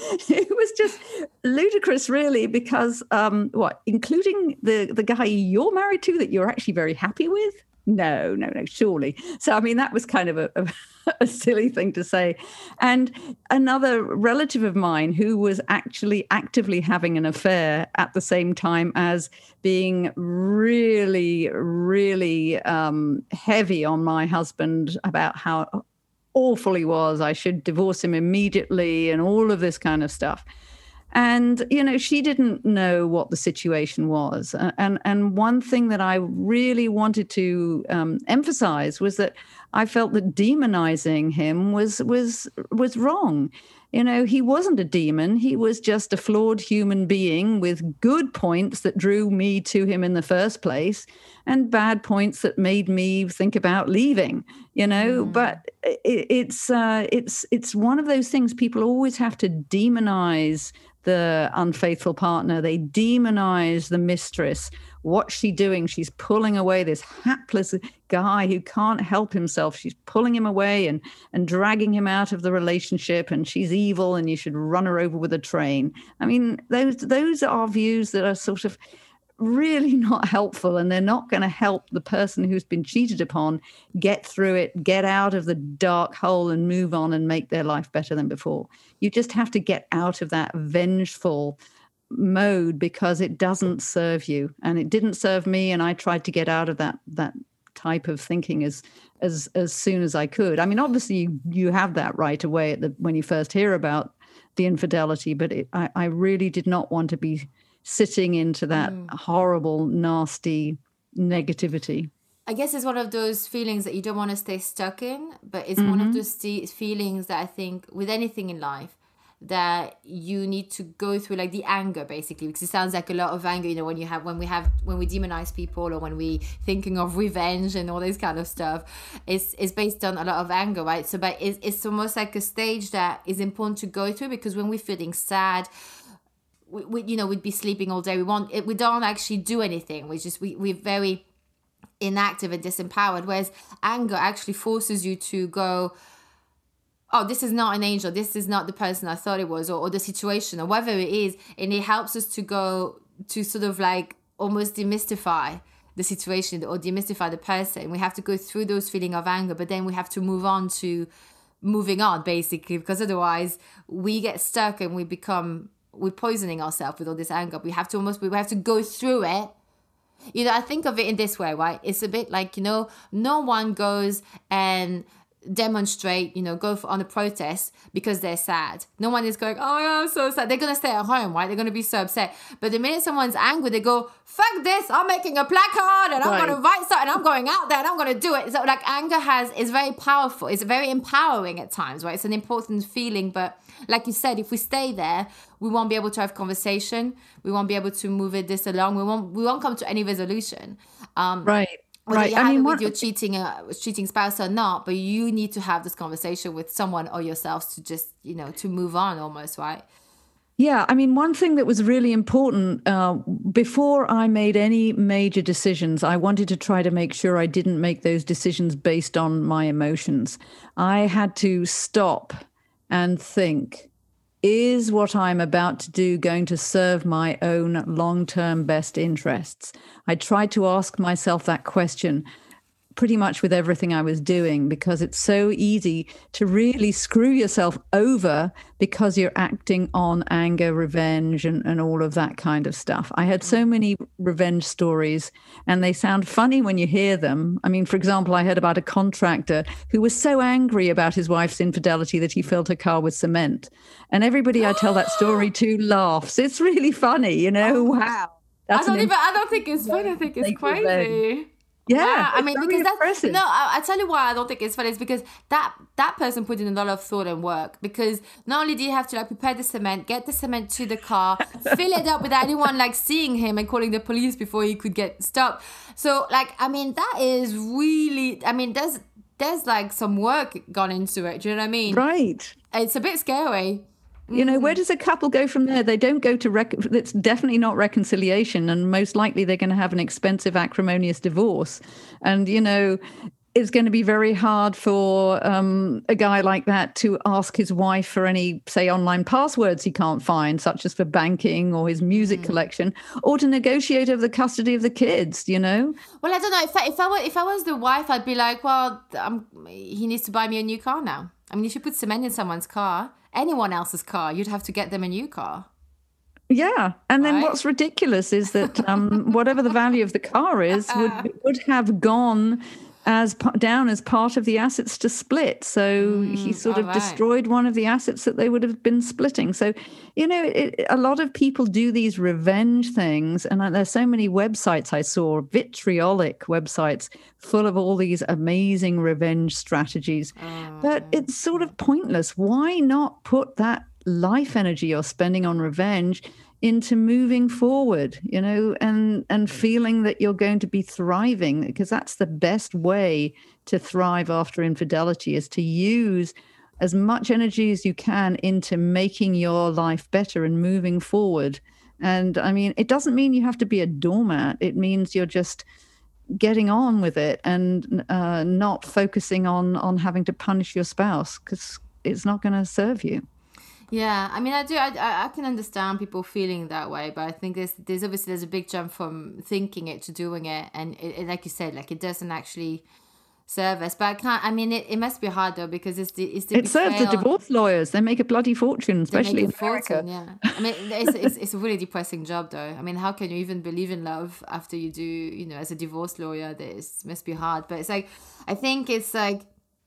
it was just ludicrous, really, because um, what, including the, the guy you're married to that you're actually very happy with? No, no, no, surely. So, I mean, that was kind of a, a, a silly thing to say. And another relative of mine who was actually actively having an affair at the same time as being really, really um, heavy on my husband about how awful he was, I should divorce him immediately, and all of this kind of stuff. And, you know, she didn't know what the situation was. And and one thing that I really wanted to um, emphasize was that I felt that demonizing him was was was wrong. You know, he wasn't a demon. He was just a flawed human being with good points that drew me to him in the first place, and bad points that made me think about leaving, you know. Mm. But it, it's uh, it's it's one of those things. People always have to demonize the unfaithful partner. They demonize the mistress. What's she doing? She's pulling away this hapless guy who can't help himself. She's pulling him away and, and dragging him out of the relationship, and she's evil and you should run her over with a train. I mean, those those are views that are sort of really not helpful, and they're not going to help the person who's been cheated upon get through it, get out of the dark hole and move on and make their life better than before. You just have to get out of that vengeful mode, because it doesn't serve you, and it didn't serve me, and I tried to get out of that that type of thinking as as as soon as I could. I mean, obviously you, you have that right away at the when you first hear about the infidelity, but it, I, I really did not want to be sitting into that mm. horrible, nasty negativity. I guess it's one of those feelings that you don't want to stay stuck in, but it's mm-hmm. one of those st- feelings that I think with anything in life that you need to go through, like the anger, basically, because it sounds like a lot of anger, you know, when you have, when we have, when we demonize people, or when we thinking of revenge and all this kind of stuff, it's, it's based on a lot of anger, right? So, but it's, it's almost like a stage that is important to go through, because when we're feeling sad, we, we you know, we'd be sleeping all day. We want it. We don't actually do anything. We just, we, we're very inactive and disempowered. Whereas anger actually forces you to go, oh, this is not an angel. This is not the person I thought it was, or, or the situation, or whatever it is. And it helps us to go to sort of like almost demystify the situation or demystify the person. We have to go through those feelings of anger, but then we have to move on to moving on, basically, because otherwise we get stuck and we become we're poisoning ourselves with all this anger. We have to almost, we have to go through it. You know, I think of it in this way, right? It's a bit like, you know, no one goes and demonstrate, you know, go for, on a protest because they're sad. No one is going, oh, yeah, I'm so sad. They're going to stay at home, right? They're going to be so upset. But the minute someone's angry, they go, fuck this, I'm making a placard and I'm right. going to write something, I'm going out there and I'm going to do it. So like anger has, is very powerful. It's very empowering at times, right? It's an important feeling. But like you said, if we stay there, we won't be able to have conversation. We won't be able to move it this along. We won't, we won't come to any resolution. Um, right. Whether right. you have I mean, it with what... your cheating, uh, cheating spouse or not, but you need to have this conversation with someone or yourselves to just, you know, to move on almost, right? Yeah, I mean, one thing that was really important uh, before I made any major decisions, I wanted to try to make sure I didn't make those decisions based on my emotions. I had to stop and think, is what I'm about to do going to serve my own long-term best interests? I tried to ask myself that question pretty much with everything I was doing, because it's so easy to really screw yourself over because you're acting on anger, revenge, and, and all of that kind of stuff. I had so many revenge stories, and they sound funny when you hear them. I mean, for example, I heard about a contractor who was so angry about his wife's infidelity that he filled her car with cement. And everybody I tell that story to laughs. It's really funny, you know? Oh, wow. That's I don't even, I don't think it's funny. I think it's crazy. Revenge. Yeah, wow. I mean, because that's impressive. no. I, I tell you why I don't think it's funny. It's because that that person put in a lot of thought and work. Because not only do you have to like prepare the cement, get the cement to the car, fill it up without anyone like seeing him and calling the police before he could get stopped. So like, I mean, that is really. I mean, there's there's like some work gone into it. Do you know what I mean? Right. It's a bit scary. You know, where does a couple go from there? They don't go to, rec- it's definitely not reconciliation. And most likely they're going to have an expensive, acrimonious divorce. And, you know, it's going to be very hard for um, a guy like that to ask his wife for any, say, online passwords he can't find, such as for banking or his music mm. collection, or to negotiate over the custody of the kids, you know? Well, I don't know. If I, if I, were, if I was the wife, I'd be like, well, um, he needs to buy me a new car now. I mean, if you put cement in someone's car, anyone else's car, you'd have to get them a new car. Yeah. And then right? what's ridiculous is that um, whatever the value of the car is would would have gone as down as part of the assets to split. So mm, he sort of right. destroyed one of the assets that they would have been splitting. So, you know, it, a lot of people do these revenge things. And there's so many websites I saw, vitriolic websites full of all these amazing revenge strategies. Mm. But it's sort of pointless. Why not put that life energy you're spending on revenge into moving forward, you know, and and feeling that you're going to be thriving, because that's the best way to thrive after infidelity, is to use as much energy as you can into making your life better and moving forward. And I mean, it doesn't mean you have to be a doormat. It means you're just getting on with it and uh, not focusing on on having to punish your spouse, because it's not going to serve you. Yeah, I mean, I do. I, I can understand people feeling that way, but I think there's there's obviously there's a big jump from thinking it to doing it, and it, it, like you said, like it doesn't actually serve us. But I can't. I mean, it, it must be hard though, because it's the it's the it serves the divorce lawyers. They make a bloody fortune, especially in America. Fortune, yeah, I mean, it's, it's it's a really depressing job though. I mean, how can you even believe in love after you do, you know, as a divorce lawyer? This must be hard. But it's like, I think it's like.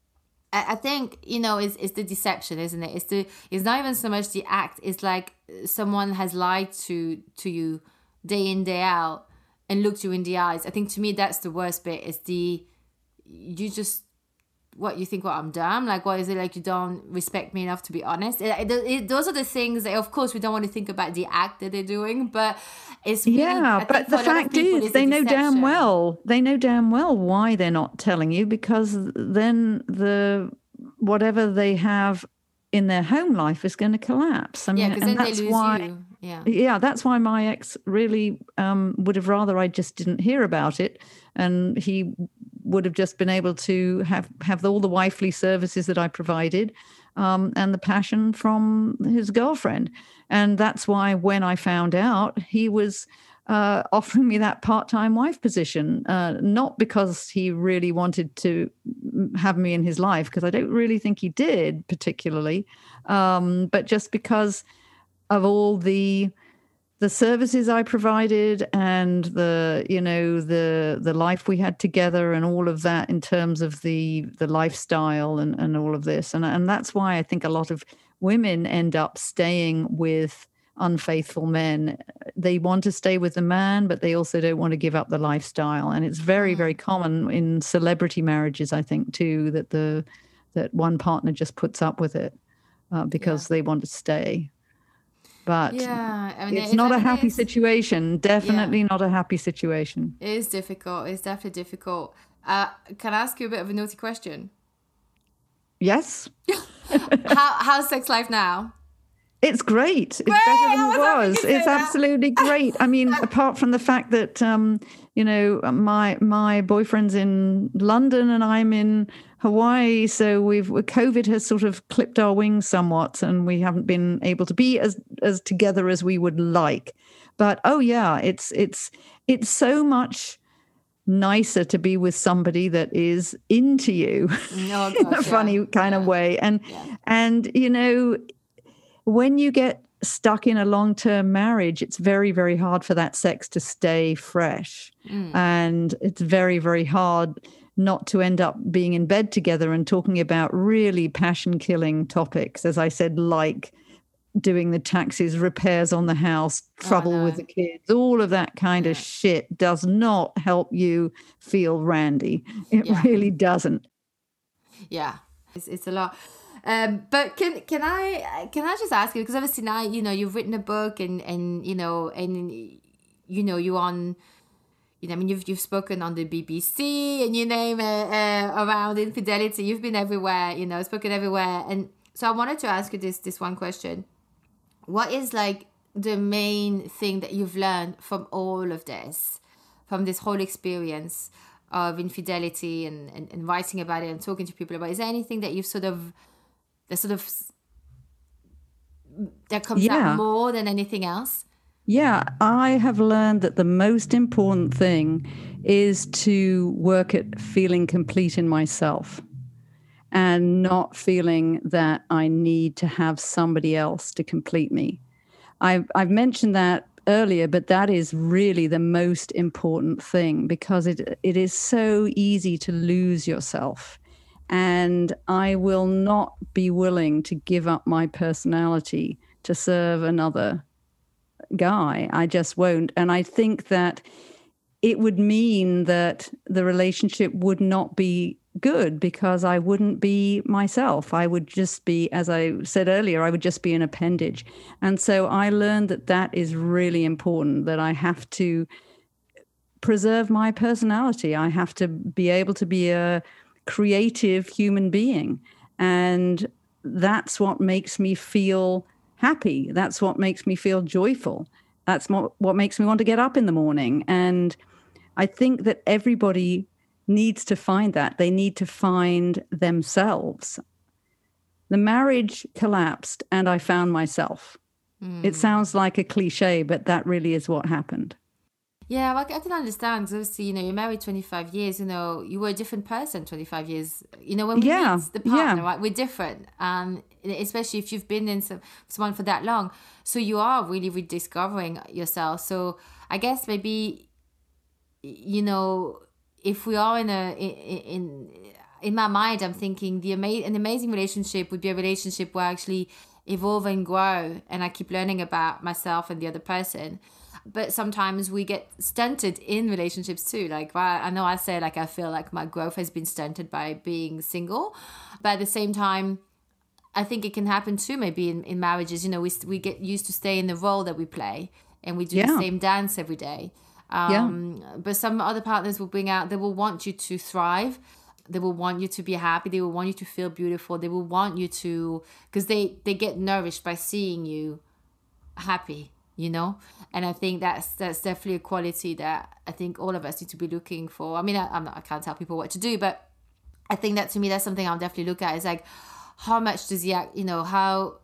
I think, you know, it's, it's the deception, isn't it? It's the it's not even so much the act. It's like someone has lied to to you day in, day out and looked you in the eyes. I think to me, that's the worst bit. Is the, you just, what, you think, well, I'm dumb? Like, what is it, like you don't respect me enough to be honest? It, it, it, those are the things that, of course, we don't want to think about the act that they're doing, but it's really, yeah, but the fact is, they know damn well, they know damn well why they're not telling you, because then the whatever they have in their home life is going to collapse. I mean, yeah, because then that's they lose why, you. Yeah, yeah, that's why my ex really um, would have rather I just didn't hear about it, and he would have just been able to have have all the wifely services that I provided, um, and the passion from his girlfriend. And that's why when I found out, he was uh, offering me that part-time wife position, uh, not because he really wanted to have me in his life, because I don't really think he did particularly, um, but just because of all the the services I provided and the, you know, the the life we had together and all of that in terms of the the lifestyle and, and all of this. And, and that's why I think a lot of women end up staying with unfaithful men. They want to stay with the man, but they also don't want to give up the lifestyle. And it's very, very common in celebrity marriages, I think, too, that the that one partner just puts up with it uh, because yeah. they want to stay. But yeah, I mean, it's, it's not a happy is, situation. Definitely yeah. not a happy situation. It is difficult. It's definitely difficult. Uh, can I ask you a bit of a naughty question? Yes. How how's sex life now? It's great. It's great! better than it was. It's that. absolutely great. I mean, apart from the fact that, um, you know, my my boyfriend's in London and I'm in Hawaii, so we've COVID has sort of clipped our wings somewhat, and we haven't been able to be as as together as we would like. But oh yeah, it's it's it's so much nicer to be with somebody that is into you oh, gosh, in a yeah. funny kind yeah. of way, and yeah. and you know. When you get stuck in a long-term marriage, it's very, very hard for that sex to stay fresh. Mm. And it's very, very hard not to end up being in bed together and talking about really passion-killing topics, as I said, like doing the taxes, repairs on the house, trouble oh, no. with the kids, all of that kind yeah. of shit does not help you feel randy. It yeah. really doesn't. Yeah, it's, it's a lot. Um, but can can I can I just ask you, because obviously now, you know, you've written a book and, and you know and you know you're on, you know I mean you've you've spoken on the B B C and you name it, uh, around infidelity. You've been everywhere, you know, spoken everywhere. And so I wanted to ask you this this one question: what is like the main thing that you've learned from all of this, from this whole experience of infidelity and, and, and writing about it and talking to people about it? Is there anything that you've sort of that sort of that comes yeah. out more than anything else? Yeah, I have learned that the most important thing is to work at feeling complete in myself and not feeling that I need to have somebody else to complete me. I've, I've mentioned that earlier, but that is really the most important thing, because it it is so easy to lose yourself. And I will not be willing to give up my personality to serve another guy. I just won't. And I think that it would mean that the relationship would not be good, because I wouldn't be myself. I would just be, as I said earlier, I would just be an appendage. And so I learned that that is really important, that I have to preserve my personality. I have to be able to be a creative human being. And that's what makes me feel happy. That's what makes me feel joyful. That's what, what makes me want to get up in the morning. And I think that everybody needs to find that. They need to find themselves. The marriage collapsed and I found myself. Mm. It sounds like a cliche, but that really is what happened. Yeah, well, I can understand, because obviously, you know, you're married twenty-five years, you know, you were a different person twenty-five years. You know, when we yeah, meet the partner, yeah. right, we're different. Um, especially if you've been in some, someone for that long. So you are really rediscovering yourself. So I guess maybe, you know, if we are in a, in, in, in my mind, I'm thinking the ama- an amazing relationship would be a relationship where I actually evolve and grow, and I keep learning about myself and the other person. But sometimes we get stunted in relationships too. Like, I know I say, like, I feel like my growth has been stunted by being single. But at the same time, I think it can happen too, maybe in, in marriages. You know, we we get used to stay in the role that we play, and we do yeah. the same dance every day. Um, yeah. But some other partners will bring out, they will want you to thrive. They will want you to be happy. They will want you to feel beautiful. They will want you to, because they, they get nourished by seeing you happy. You know, and I think that's that's definitely a quality that I think all of us need to be looking for. I mean, I, I'm not, I can't tell people what to do, but I think that to me, that's something I'll definitely look at. Is like, how much does he act? You know, how,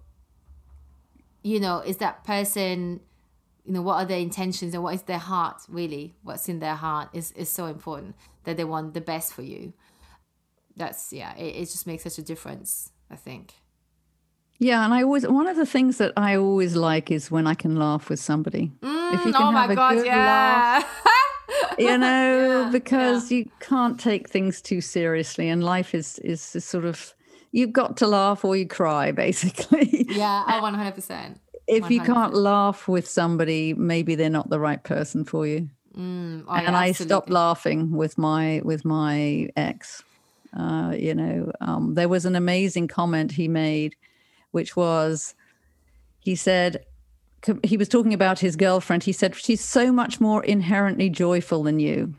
you know, is that person? You know, what are their intentions and what is their heart really? What's in their heart is is so important, that they want the best for you. That's yeah, it, it just makes such a difference, I think. Yeah, and I always one of the things that I always like is when I can laugh with somebody. Mm, If you can oh have my a God, good yeah. laugh, you know, Yeah, because yeah. you can't take things too seriously, and life is is, is sort of you've got to laugh or you cry, basically. Yeah, oh, one hundred percent. If you can't one hundred percent. laugh with somebody, maybe they're not the right person for you. Mm, oh, And yeah, I stopped absolutely. laughing with my with my ex. Uh, you know, um, there was an amazing comment he made, which was, he said, he was talking about his girlfriend. He said, she's so much more inherently joyful than you.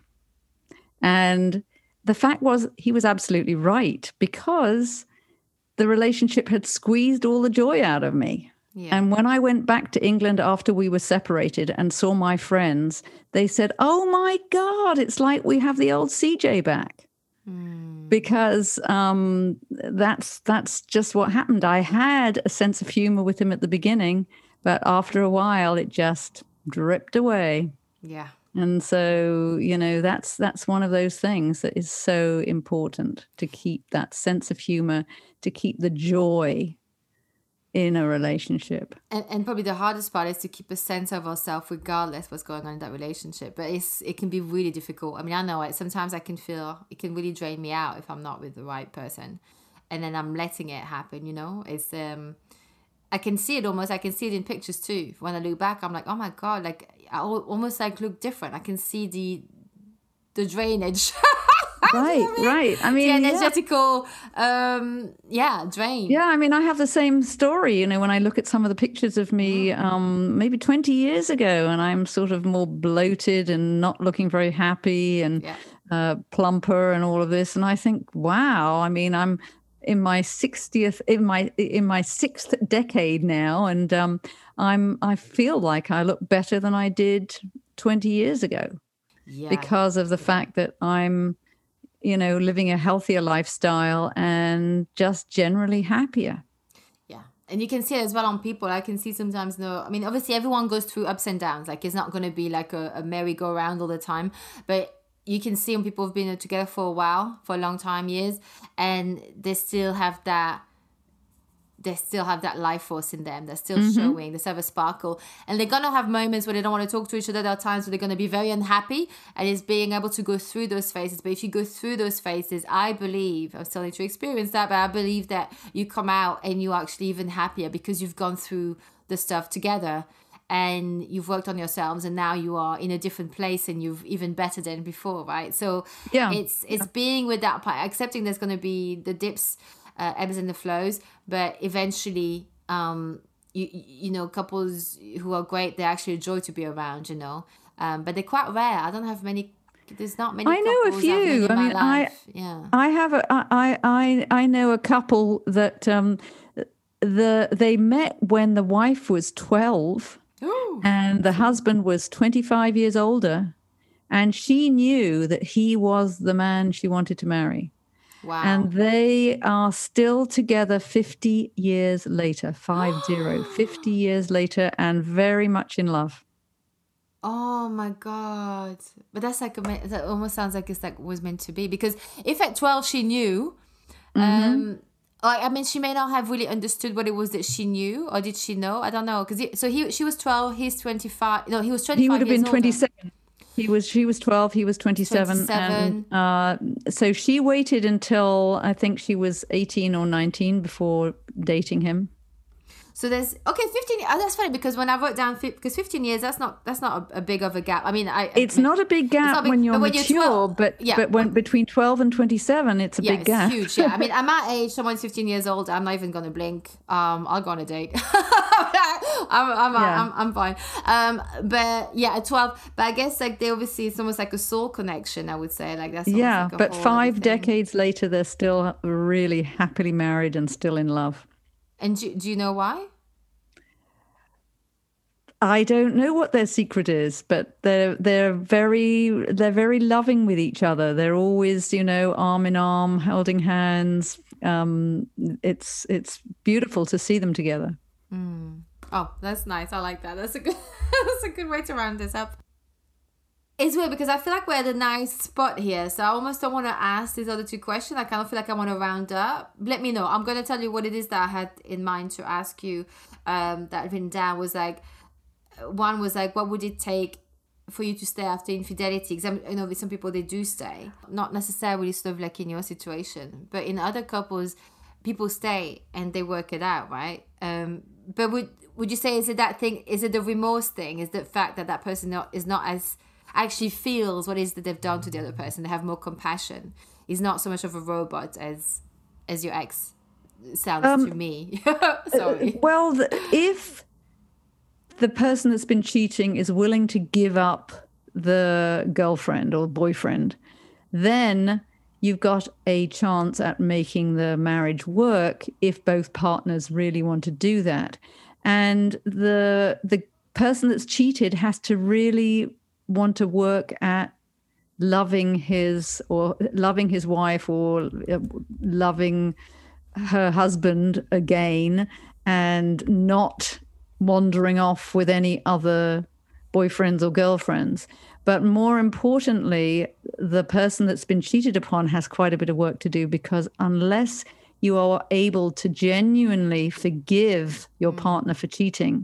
And the fact was, he was absolutely right, because the relationship had squeezed all the joy out of me. Yeah. And when I went back to England after we were separated and saw my friends, they said, oh my God, it's like we have the old C J back. Mm. Because um, that's that's just what happened. I had a sense of humor with him at the beginning, but after a while it just dripped away. Yeah. And so, you know, that's that's one of those things that is so important, to keep that sense of humor, to keep the joy in a relationship. And, and probably the hardest part is to keep a sense of ourselves regardless what's going on in that relationship. But it's it can be really difficult. I mean, I know it. Sometimes I can feel it can really drain me out if I'm not with the right person. And then I'm letting it happen, you know? It's um I can see it almost. I can see it in pictures too. When I look back, I'm like, oh my God, like I al- almost like look different. I can see the the drainage. Right, I mean? right. I mean, the energetical, yeah. um, yeah, drain. Yeah, I mean, I have the same story. You know, when I look at some of the pictures of me, um, maybe twenty years ago, and I'm sort of more bloated and not looking very happy and Yeah. uh, plumper and all of this, and I think, wow. I mean, I'm in my sixtieth, in my in my sixth decade now, and um, I'm I feel like I look better than I did twenty years ago, Yeah. because of the fact that I'm, you know, living a healthier lifestyle and just generally happier. Yeah. And you can see it as well on people. I can see sometimes, no, I mean, obviously everyone goes through ups and downs. Like it's not going to be like a, a merry-go-round all the time. But you can see when people have been together for a while, for a long time, years, and they still have that, they still have that life force in them. They're still mm-hmm. showing, they still have a sparkle. And they're going to have moments where they don't want to talk to each other. There are times where they're going to be very unhappy, and it's being able to go through those phases. But if you go through those phases, I believe, I'm still need to experience that, but I believe that you come out and you're actually even happier because you've gone through the stuff together and you've worked on yourselves, and now you are in a different place and you've even better than before, right? So yeah, it's it's yeah. being with that part, accepting there's going to be the dips, Uh, ebbs and the flows, but eventually um you you know couples who are great, they're actually a joy to be around, you know, um but they're quite rare. I don't have many, there's not many. I know a few. I mean, I yeah I have a I I I know a couple that um the they met when the wife was twelve. Ooh. And the husband was twenty-five years older, and she knew that he was the man she wanted to marry. Wow. And they are still together fifty years later, five zero, fifty years later, and very much in love. Oh my God. But that's like, that almost sounds like it's like was meant to be, because if at twelve she knew, mm-hmm. um, like, I mean, she may not have really understood what it was that she knew, or did she know? I don't know. Cause he, so he, she was twelve, he's twenty-five. No, he was twenty-five. He would have been older. twenty-seven. He was, she was twelve, he was twenty-seven. twenty-seven. And uh, so she waited until I think she was eighteen or nineteen before dating him. So there's, okay, fifteen, oh, that's funny, because when I wrote down, because fifteen years, that's not that's not a, a big of a gap. I mean, I It's I mean, not a big gap not big, when you're when mature, you're twelve, but, yeah, but when, when between twelve and twenty-seven, it's a yeah, big gap. Yeah, it's huge, yeah. I mean, at my age, someone's fifteen years old, I'm not even going to blink. Um, I'll go on a date. I'm, I'm, yeah. I'm, I'm fine. Um, but yeah, at twelve, but I guess like they obviously, it's almost like a soul connection, I would say. Like that's yeah, like a but five decades later, they're still really happily married and still in love. And do, do you know why? I don't know what their secret is, but they're they're very they're very loving with each other. They're always, you know, arm in arm, holding hands. Um, it's it's beautiful to see them together. Mm. Oh, that's nice. I like that. That's a good that's a good way to round this up. It's weird because I feel like we're at a nice spot here. So I almost don't want to ask these other two questions. I kind of feel like I want to round up. Let me know. I'm going to tell you what it is that I had in mind to ask you, um, that I'd written down was like, one was like, what would it take for you to stay after infidelity? Because I know with some people, they do stay. Not necessarily sort of like in your situation. But in other couples, people stay and they work it out, right? Um, but would would you say, is it that thing, is it the remorse thing? Is the fact that that person not, is not as... actually feels what it is that they've done to the other person. They have more compassion. He's not so much of a robot as as your ex sounds um, to me. Sorry. Well, if the person that's been cheating is willing to give up the girlfriend or boyfriend, then you've got a chance at making the marriage work if both partners really want to do that. And the the person that's cheated has to really want to work at loving his or loving his wife or uh, loving her husband again and not wandering off with any other boyfriends or girlfriends. But more importantly, the person that's been cheated upon has quite a bit of work to do, because unless you are able to genuinely forgive your partner for cheating,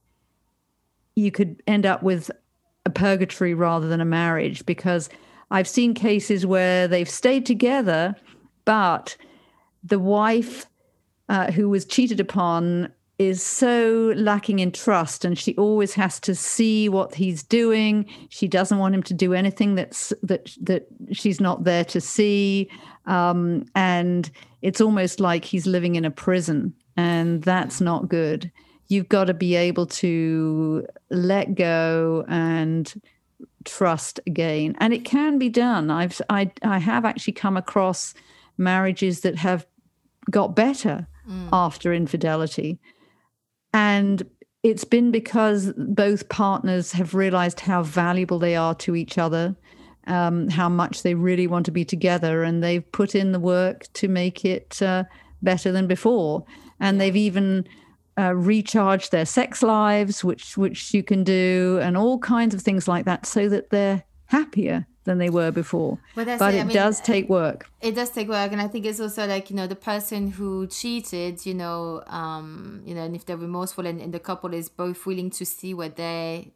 you could end up with a purgatory rather than a marriage. Because I've seen cases where they've stayed together, but the wife uh, who was cheated upon is so lacking in trust, and she always has to see what he's doing. She doesn't want him to do anything that's that that she's not there to see, um, and it's almost like he's living in a prison, and that's not good. You've got to be able to let go and trust again. And it can be done. I've, I, I have actually come across marriages that have got better mm. after infidelity. And it's been because both partners have realized how valuable they are to each other, um, how much they really want to be together, and they've put in the work to make it uh, better than before. And they've even uh, recharged their sex lives, which which you can do, and all kinds of things like that, so that they're happier than they were before. But, but it I mean, does take work. It does take work. And I think it's also like, you know, the person who cheated, you know, um, you know, and if they're remorseful and, and the couple is both willing to see where they,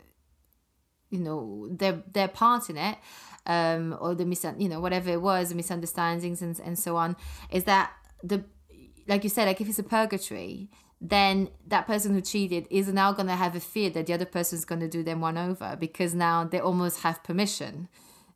you know, their their part in it, um, or the mis, you know, whatever it was, the misunderstandings and and so on, is that the, like you said, like if it's a purgatory, then that person who cheated is now going to have a fear that the other person is going to do them one over, because now they almost have permission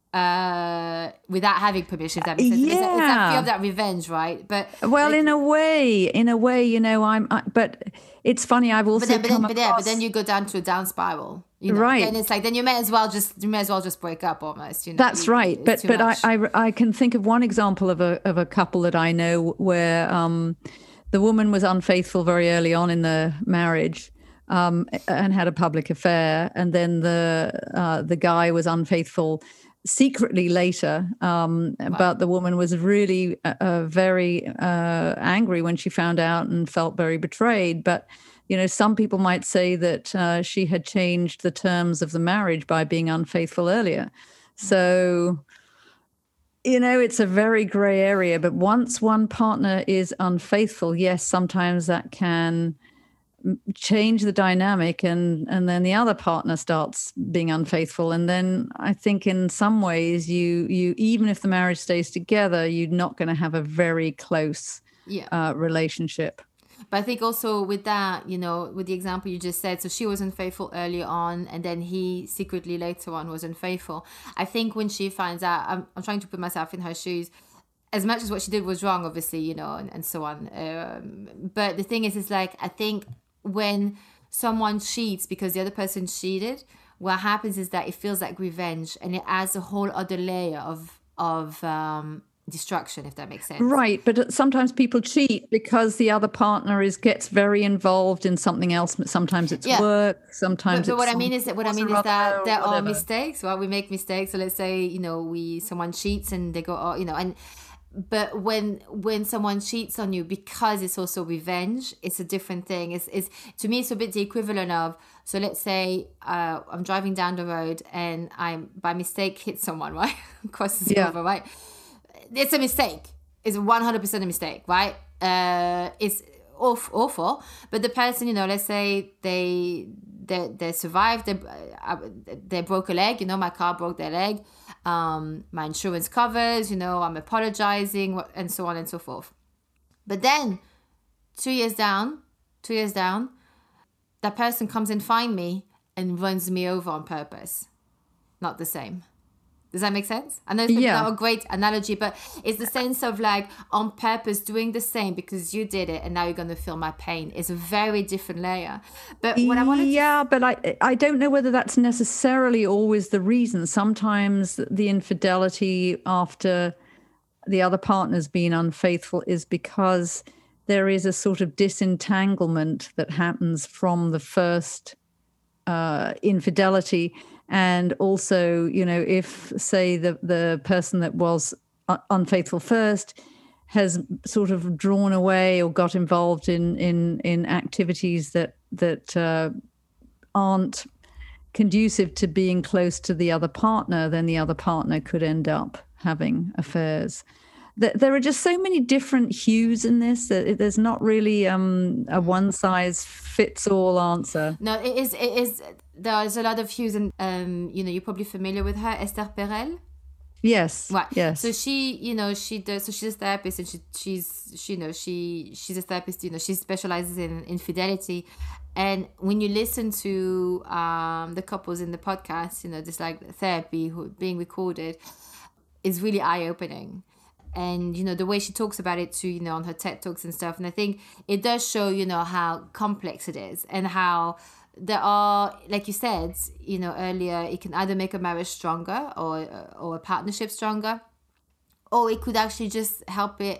uh, without having permission. If that makes sense. Yeah. It's, that, it's that fear of that revenge, right? But well, like, in a way, in a way, you know, I'm. I, but it's funny. I've also but then, but come then, across... but, yeah, but then you go down to a down spiral, you know? Right? And it's like then you may as well just you may as well just break up almost. You know, that's you, right. But but I, I I can think of one example of a of a couple that I know where um. the woman was unfaithful very early on in the marriage, um, and had a public affair, and then the uh, the guy was unfaithful secretly later. Um, wow. But the woman was really uh, very uh, angry when she found out and felt very betrayed. But you know, some people might say that uh, she had changed the terms of the marriage by being unfaithful earlier. So. You know, it's a very gray area, but once one partner is unfaithful, yes, sometimes that can change the dynamic, and, and then the other partner starts being unfaithful. And then I think in some ways, you, you even if the marriage stays together, you're not going to have a very close yeah. uh, relationship. But I think also with that, you know, with the example you just said, so she was unfaithful early on, and then he secretly later on was unfaithful. I think when she finds out, I'm, I'm trying to put myself in her shoes, as much as what she did was wrong, obviously, you know, and, and so on. Um, but the thing is, it's like, I think when someone cheats because the other person cheated, what happens is that it feels like revenge, and it adds a whole other layer of, of, um, destruction, if that makes sense. Right, but sometimes people cheat because the other partner is gets very involved in something else. Sometimes it's yeah. work, sometimes but, but it's what I mean is that what I mean is that there are whatever. mistakes, right? We make mistakes. So let's say, you know, we someone cheats and they go, oh, you know, and But when when someone cheats on you because it's also revenge, it's a different thing. It's, it's to me, it's a bit the equivalent of, so let's say uh, I'm driving down the road and I by mistake hit someone, right? Crosses yeah. over, right? It's a mistake. It's one hundred percent a mistake, right? Uh, it's awful, awful. But the person, you know, let's say they they they survived, they, uh, they broke a leg, you know, my car broke their leg. Um, my insurance covers, you know, I'm apologizing, and so on and so forth. But then, two years down, two years down, that person comes and finds me and runs me over on purpose. Not the same. Does that make sense? I know it's yeah. not a great analogy, but it's the sense of like on purpose doing the same because you did it and now you're going to feel my pain. It's a very different layer. But what I wanted Yeah, to... but I, I don't know whether that's necessarily always the reason. Sometimes the infidelity after the other partner's been unfaithful is because there is a sort of disentanglement that happens from the first uh, infidelity. And also, you know, if, say, the, the person that was unfaithful first has sort of drawn away or got involved in in, in activities that, that uh, aren't conducive to being close to the other partner, then the other partner could end up having affairs. There are just so many different hues in this that there's not really um, a one-size-fits-all answer. No, it is. It is. There's a lot of hues, and um, you know, you're probably familiar with her, Esther Perel. Yes. Right. Yes. So she, you know, she does. So she's a therapist, and she, she's, she, you know, she, she's a therapist. You know, she specializes in infidelity. And when you listen to um, the couples in the podcast, you know, just like therapy who being recorded, is really eye-opening. And, you know, the way she talks about it too, you know, on her TED Talks and stuff. And I think it does show, you know, how complex it is and how there are, like you said, you know, earlier, it can either make a marriage stronger or, or a partnership stronger, or it could actually just help it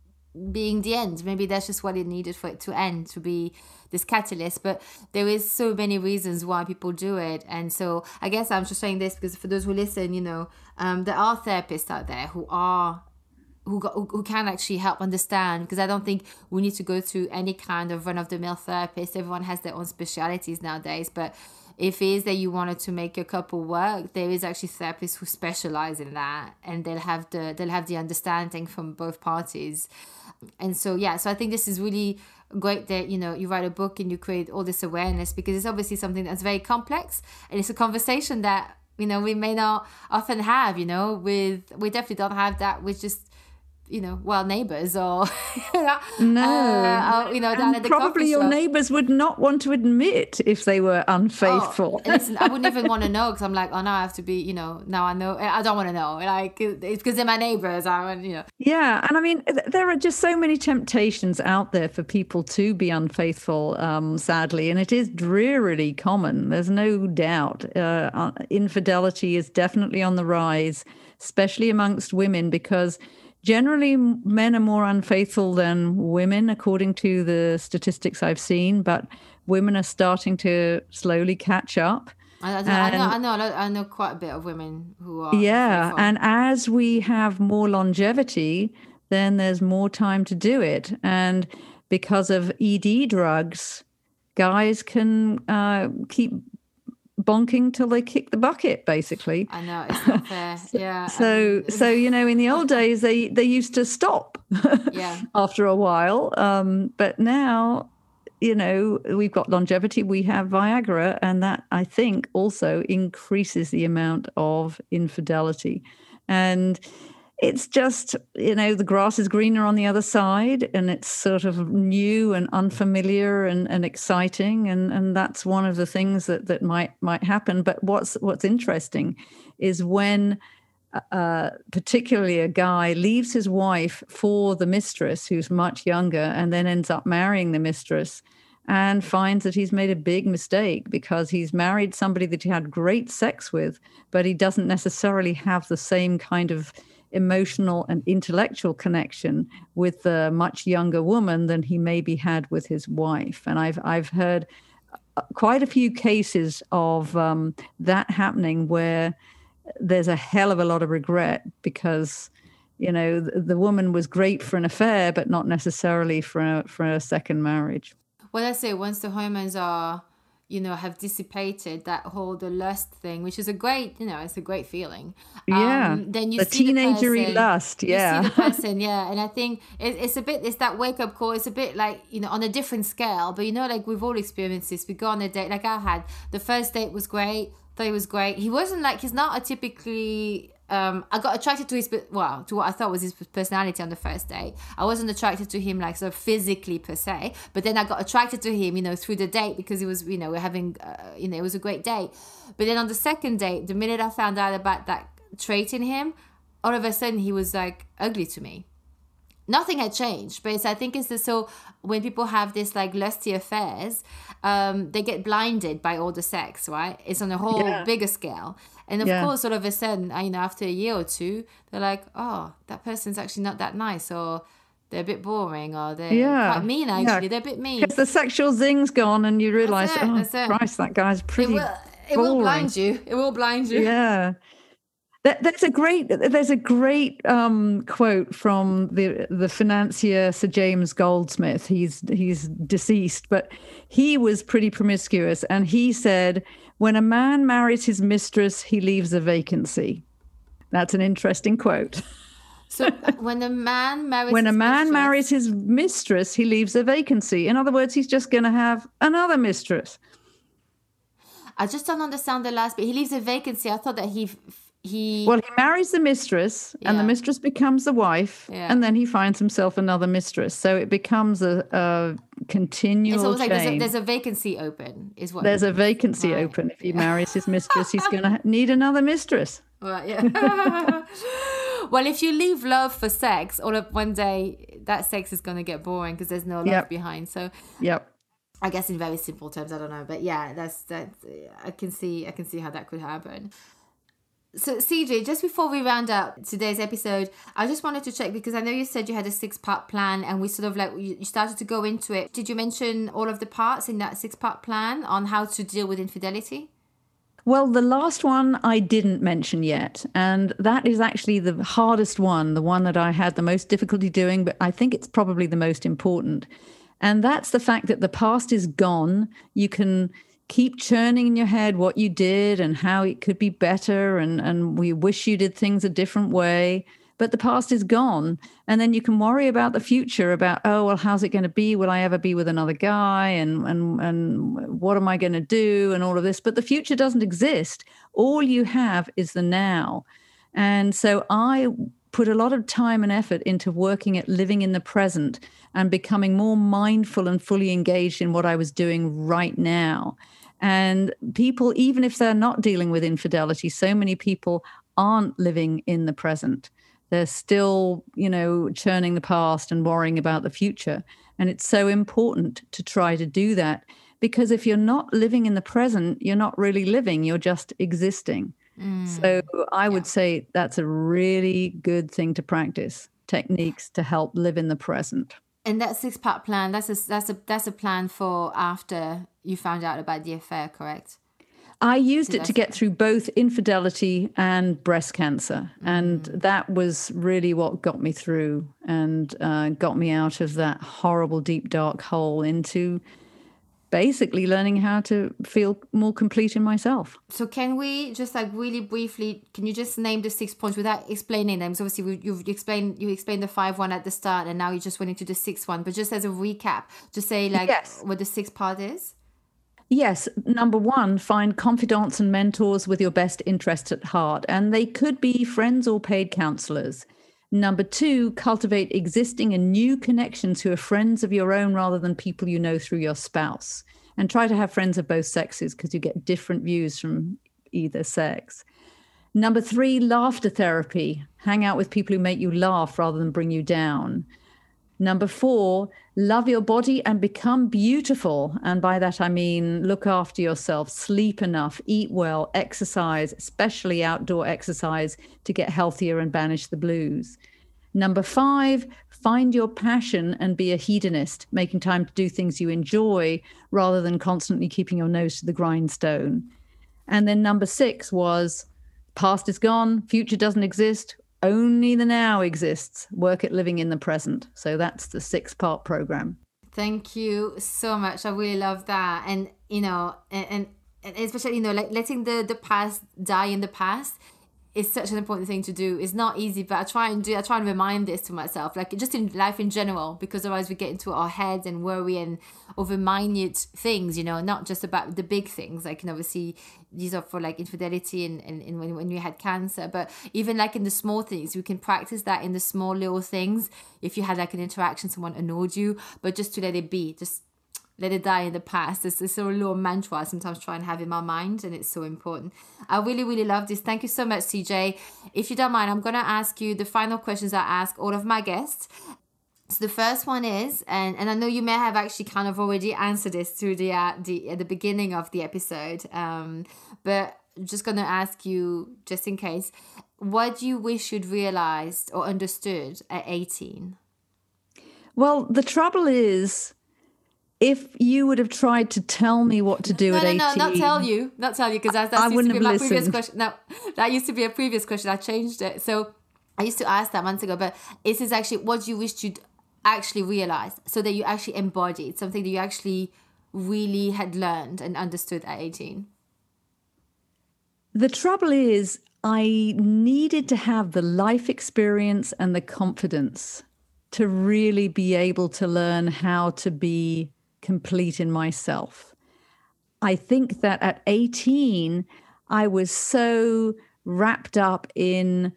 being the end. Maybe that's just what it needed for it to end, to be this catalyst. But there is so many reasons why people do it. And so I guess I'm just saying this because for those who listen, you know, um, there are therapists out there who are who got, who can actually help understand, because I don't think we need to go to any kind of run-of-the-mill therapist. Everyone has their own specialities nowadays. But if it is that you wanted to make your couple work, there is actually therapists who specialize in that, and they'll have the they'll have the understanding from both parties. And so, yeah, so I think this is really great that, you know, you write a book and you create all this awareness, because it's obviously something that's very complex, and it's a conversation that, you know, we may not often have, you know, with, we definitely don't have that with just, you know, well, neighbors or, you know, no, uh, or, you know, down and at the probably your shop. Neighbors would not want to admit if they were unfaithful. Oh, listen, I wouldn't even want to know, because I'm like, oh, now I have to be, you know, now I know, I don't want to know, like, it's because they're my neighbors. I want, you know. Yeah, and I mean, there are just so many temptations out there for people to be unfaithful, um, sadly, and it is drearily common. There's no doubt. Uh, infidelity is definitely on the rise, especially amongst women, because generally, men are more unfaithful than women, according to the statistics I've seen, but women are starting to slowly catch up. I, I, and, I, know, I know, I know quite a bit of women who are. Yeah, unfaithful. And as we have more longevity, then there's more time to do it. And because of E D drugs, guys can uh, keep bonking till they kick the bucket, basically. I know, it's not fair. Yeah. So, so you know, in the old days, they they used to stop. Yeah. After a while, um, but now, you know, we've got longevity. We have Viagra, and that, I think, also increases the amount of infidelity. And it's just, you know, the grass is greener on the other side, and it's sort of new and unfamiliar and, and exciting. And, and that's one of the things that, that might might happen. But what's what's interesting is when uh, particularly a guy leaves his wife for the mistress, who's much younger, and then ends up marrying the mistress and finds that he's made a big mistake, because he's married somebody that he had great sex with, but he doesn't necessarily have the same kind of emotional and intellectual connection with the much younger woman than he maybe had with his wife. And I've I've heard quite a few cases of um, that happening, where there's a hell of a lot of regret, because You know, the, the woman was great for an affair, but not necessarily for a, for a second marriage. Well, I say once the hormones are, you know, have dissipated, that whole the lust thing, which is a great, you know, it's a great feeling. Yeah. Um, then you the see teenagery the person, lust. Yeah. You see the person, yeah. And I think it, it's a bit, it's that wake up call. It's a bit like, you know, on a different scale, but you know, like we've all experienced this. We go on a date, like I had. The first date was great. Thought he was great. He wasn't like, he's not a typically. Um, I got attracted to his, well, to what I thought was his personality on the first date. I wasn't attracted to him like sort of physically per se, but then I got attracted to him, you know, through the date because it was, you know, we're having, uh, you know, it was a great date. But then on the second date, the minute I found out about that trait in him, all of a sudden he was like ugly to me. Nothing had changed, but it's, I think it's the, so when people have this like lusty affairs, um, they get blinded by all the sex, right? It's on a whole yeah. bigger scale. And of yeah. course, all of a sudden, you know, after a year or two, they're like, oh, that person's actually not that nice, or they're a bit boring, or they're yeah. quite mean, actually. Yeah. They're a bit mean. Because the sexual zing's gone and you realise, oh, Christ, that guy's pretty It will, it will blind you. It will blind you. Yeah. There's a great there's a great um, quote from the the financier Sir James Goldsmith. He's he's deceased, but he was pretty promiscuous, and he said, "When a man marries his mistress, he leaves a vacancy." That's an interesting quote. So when a man marries when a his man mistress, marries his mistress, he leaves a vacancy. In other words, he's just going to have another mistress. I just don't understand the last bit. He leaves a vacancy. I thought that he. He... Well, he marries the mistress yeah. and the mistress becomes the wife yeah. and then he finds himself another mistress. So it becomes a, a continual it's chain. Like there's, a, there's a vacancy open is what There's a vacancy right. open. If he marries his mistress, he's going to need another mistress. Right, yeah. Well, if you leave love for sex, all of one day that sex is going to get boring because there's no love yep. behind. So yep. I guess in very simple terms, I don't know. But yeah, that's that. I can see I can see how that could happen. So, C J, just before we round up today's episode, I just wanted to check because I know you said you had a six-part plan and we sort of like, you started to go into it. Did you mention all of the parts in that six-part plan on how to deal with infidelity? Well, the last one I didn't mention yet, and that is actually the hardest one, the one that I had the most difficulty doing, but I think it's probably the most important. And that's the fact that the past is gone. You can keep churning in your head what you did and how it could be better, and, and we wish you did things a different way, but the past is gone. And then you can worry about the future, about, oh, well, how's it going to be? Will I ever be with another guy? And, and, and what am I going to do? And all of this. But the future doesn't exist. All you have is the now. And so I put a lot of time and effort into working at living in the present and becoming more mindful and fully engaged in what I was doing right now. And people, even if they're not dealing with infidelity, so many people aren't living in the present. They're still, you know, churning the past and worrying about the future. And it's so important to try to do that, because if you're not living in the present, you're not really living, you're just existing. Mm. So I would yeah. say that's a really good thing to practice, techniques to help live in the present. And that six-part plan, that's a, that's a, that's a plan for after you found out about the affair, correct? I used it to get through both infidelity and breast cancer. Mm. And that was really what got me through and uh, got me out of that horrible, deep, dark hole into basically learning how to feel more complete in myself. So can we just like really briefly, can you just name the six points without explaining them? Because obviously we, you've explained, you explained the five one at the start and now you just went into the sixth one. But just as a recap, just say like yes. what the sixth part is. Yes. Number one, find confidants and mentors with your best interests at heart. And they could be friends or paid counselors. Number two, cultivate existing and new connections who are friends of your own rather than people you know through your spouse. And try to have friends of both sexes because you get different views from either sex. Number three, laughter therapy. Hang out with people who make you laugh rather than bring you down. Number four, love your body and become beautiful. And by that, I mean, look after yourself, sleep enough, eat well, exercise, especially outdoor exercise to get healthier and banish the blues. Number five, find your passion and be a hedonist, making time to do things you enjoy rather than constantly keeping your nose to the grindstone. And then number six was past is gone, future doesn't exist. only the now exists. Work at living in the present. So that's the six-part program. Thank you so much. I really love that. And, you know, and, and especially, you know, like letting the, the past die in the past is such an important thing to do. It's not easy, but I try and do, I try and remind this to myself, like just in life in general, because otherwise we get into our heads and worry and over minute things, you know, not just about the big things. Like, and obviously these are for like infidelity and, and, and when, when you had cancer, but even like in the small things, we can practice that in the small little things. If you had like an interaction, someone annoyed you, but just to let it be, just let it die in the past. It's this sort of little mantra I sometimes try and have in my mind, and it's so important. I really, really love this. Thank you so much, C J. If you don't mind, I'm going to ask you the final questions I ask all of my guests. So the first one is, and, and I know you may have actually kind of already answered this through the, uh, the at the beginning of the episode, um, but I'm just going to ask you, just in case, what do you wish you'd realized or understood at eighteen? Well, the trouble is, if you would have tried to tell me what to do no, at no, eighteen... No, no, not tell you. Not tell you, because that, that I used wouldn't to be have my listened. previous question. No, that used to be a previous question. I changed it. So I used to ask that months ago, but this is actually what you wished you'd actually realized, so that you actually embodied something that you actually really had learned and understood at eighteen. The trouble is, I needed to have the life experience and the confidence to really be able to learn how to be complete in myself. I think that at eighteen, I was so wrapped up in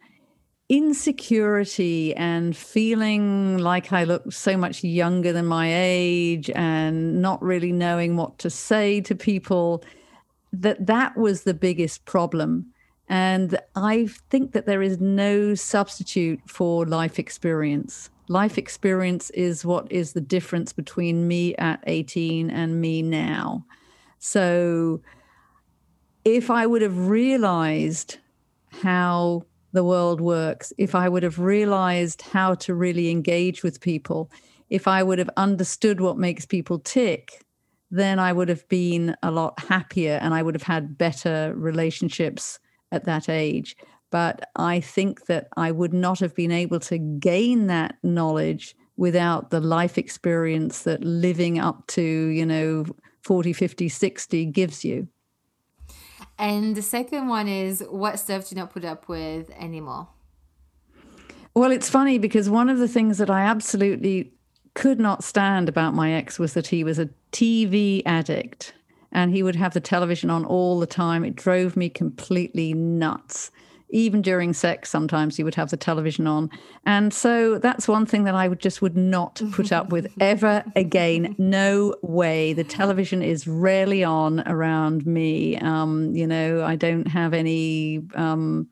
insecurity and feeling like I looked so much younger than my age and not really knowing what to say to people, that that was the biggest problem. And I think that there is no substitute for life experience. Life experience is what is the difference between me at eighteen and me now. So if I would have realized how the world works, if I would have realized how to really engage with people, if I would have understood what makes people tick, then I would have been a lot happier and I would have had better relationships at that age. But I think that I would not have been able to gain that knowledge without the life experience that living up to, you know, forty, fifty, sixty gives you. And the second one is, what stuff do you not put up with anymore? Well, it's funny because one of the things that I absolutely could not stand about my ex was that he was a T V addict and he would have the television on all the time. It drove me completely nuts. Even during sex, sometimes he would have the television on. And so that's one thing that I would just would not put up with ever again. No way. The television is rarely on around me. Um, you know, I don't have any um,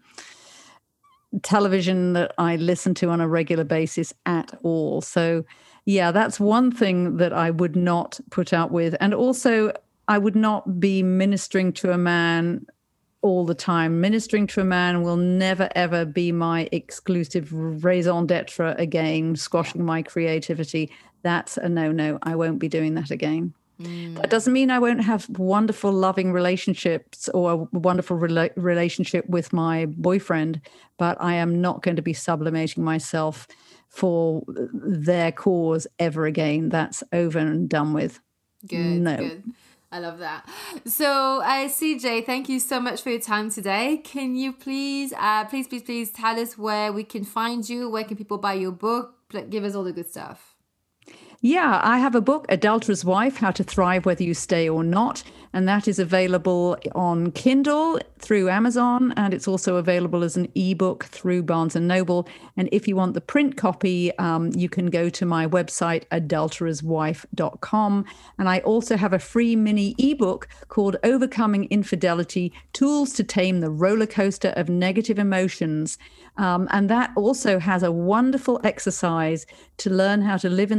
television that I listen to on a regular basis at all. So, yeah, that's one thing that I would not put up with. And also, I would not be ministering to a man all the time. Ministering to a man will never, ever be my exclusive raison d'etre again, squashing my creativity. That's a no-no. I won't be doing that again. Mm. That doesn't mean I won't have wonderful, loving relationships or a wonderful rela- relationship with my boyfriend, but I am not going to be sublimating myself for their cause ever again. That's over and done with. Good, no. Good. I love that. So, uh, C J, thank you so much for your time today. Can you please, uh, please, please, please tell us where we can find you? Where can people buy your book? Give us all the good stuff. Yeah, I have a book, Adulterous Wife, How to Thrive Whether You Stay or Not. And that is available on Kindle through Amazon. And it's also available as an ebook through Barnes and Noble. And if you want the print copy, um, you can go to my website, adulterous wife dot com. And I also have a free mini ebook called Overcoming Infidelity, Tools to Tame the Roller Coaster of Negative Emotions. Um, and that also has a wonderful exercise to learn how to live in the present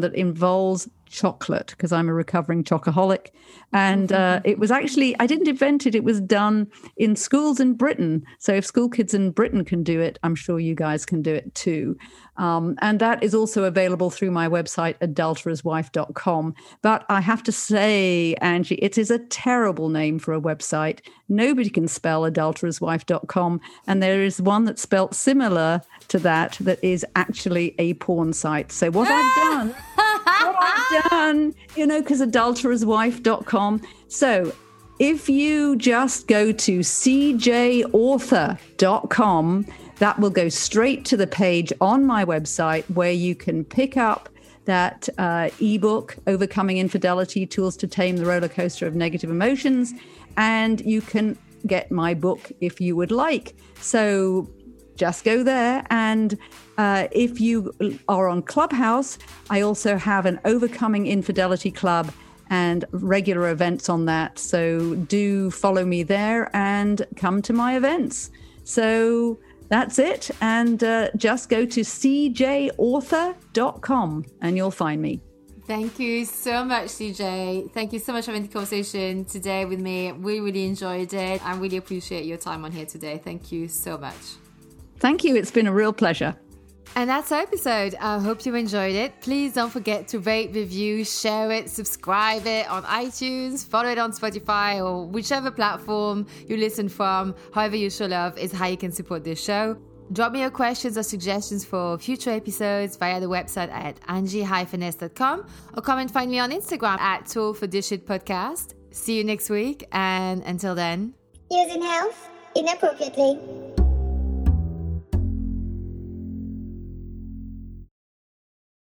that involves chocolate, because I'm a recovering chocoholic. And uh, it was actually, I didn't invent it. It was done in schools in Britain. So if school kids in Britain can do it, I'm sure you guys can do it too. Um, and that is also available through my website, adulterers wife dot com. But I have to say, Angie, it is a terrible name for a website. Nobody can spell adulterers wife dot com. And there is one that's spelt similar to that that is actually a porn site. So what I've done... what I've done, you know, because adulterers wife dot com. So if you just go to c j author dot com, that will go straight to the page on my website where you can pick up that uh, ebook, Overcoming Infidelity, Tools to Tame the Roller Coaster of Negative Emotions. And you can get my book if you would like. So just go there. And uh, if you are on Clubhouse, I also have an Overcoming Infidelity Club and regular events on that. So do follow me there and come to my events. So that's it. And uh, just go to c j author dot com and you'll find me. Thank you so much, C J. Thank you so much for having the conversation today with me. We really enjoyed it. I really appreciate your time on here today. Thank you so much. Thank you. It's been a real pleasure. And that's our episode. I hope you enjoyed it. Please don't forget to rate, review, share it, subscribe it on iTunes, follow it on Spotify or whichever platform you listen from. However you show love is how you can support this show. Drop me your questions or suggestions for future episodes via the website at angie dash s dot com or come and find me on Instagram at Tool for Dish It Podcast. See you next week, and until then, using health inappropriately.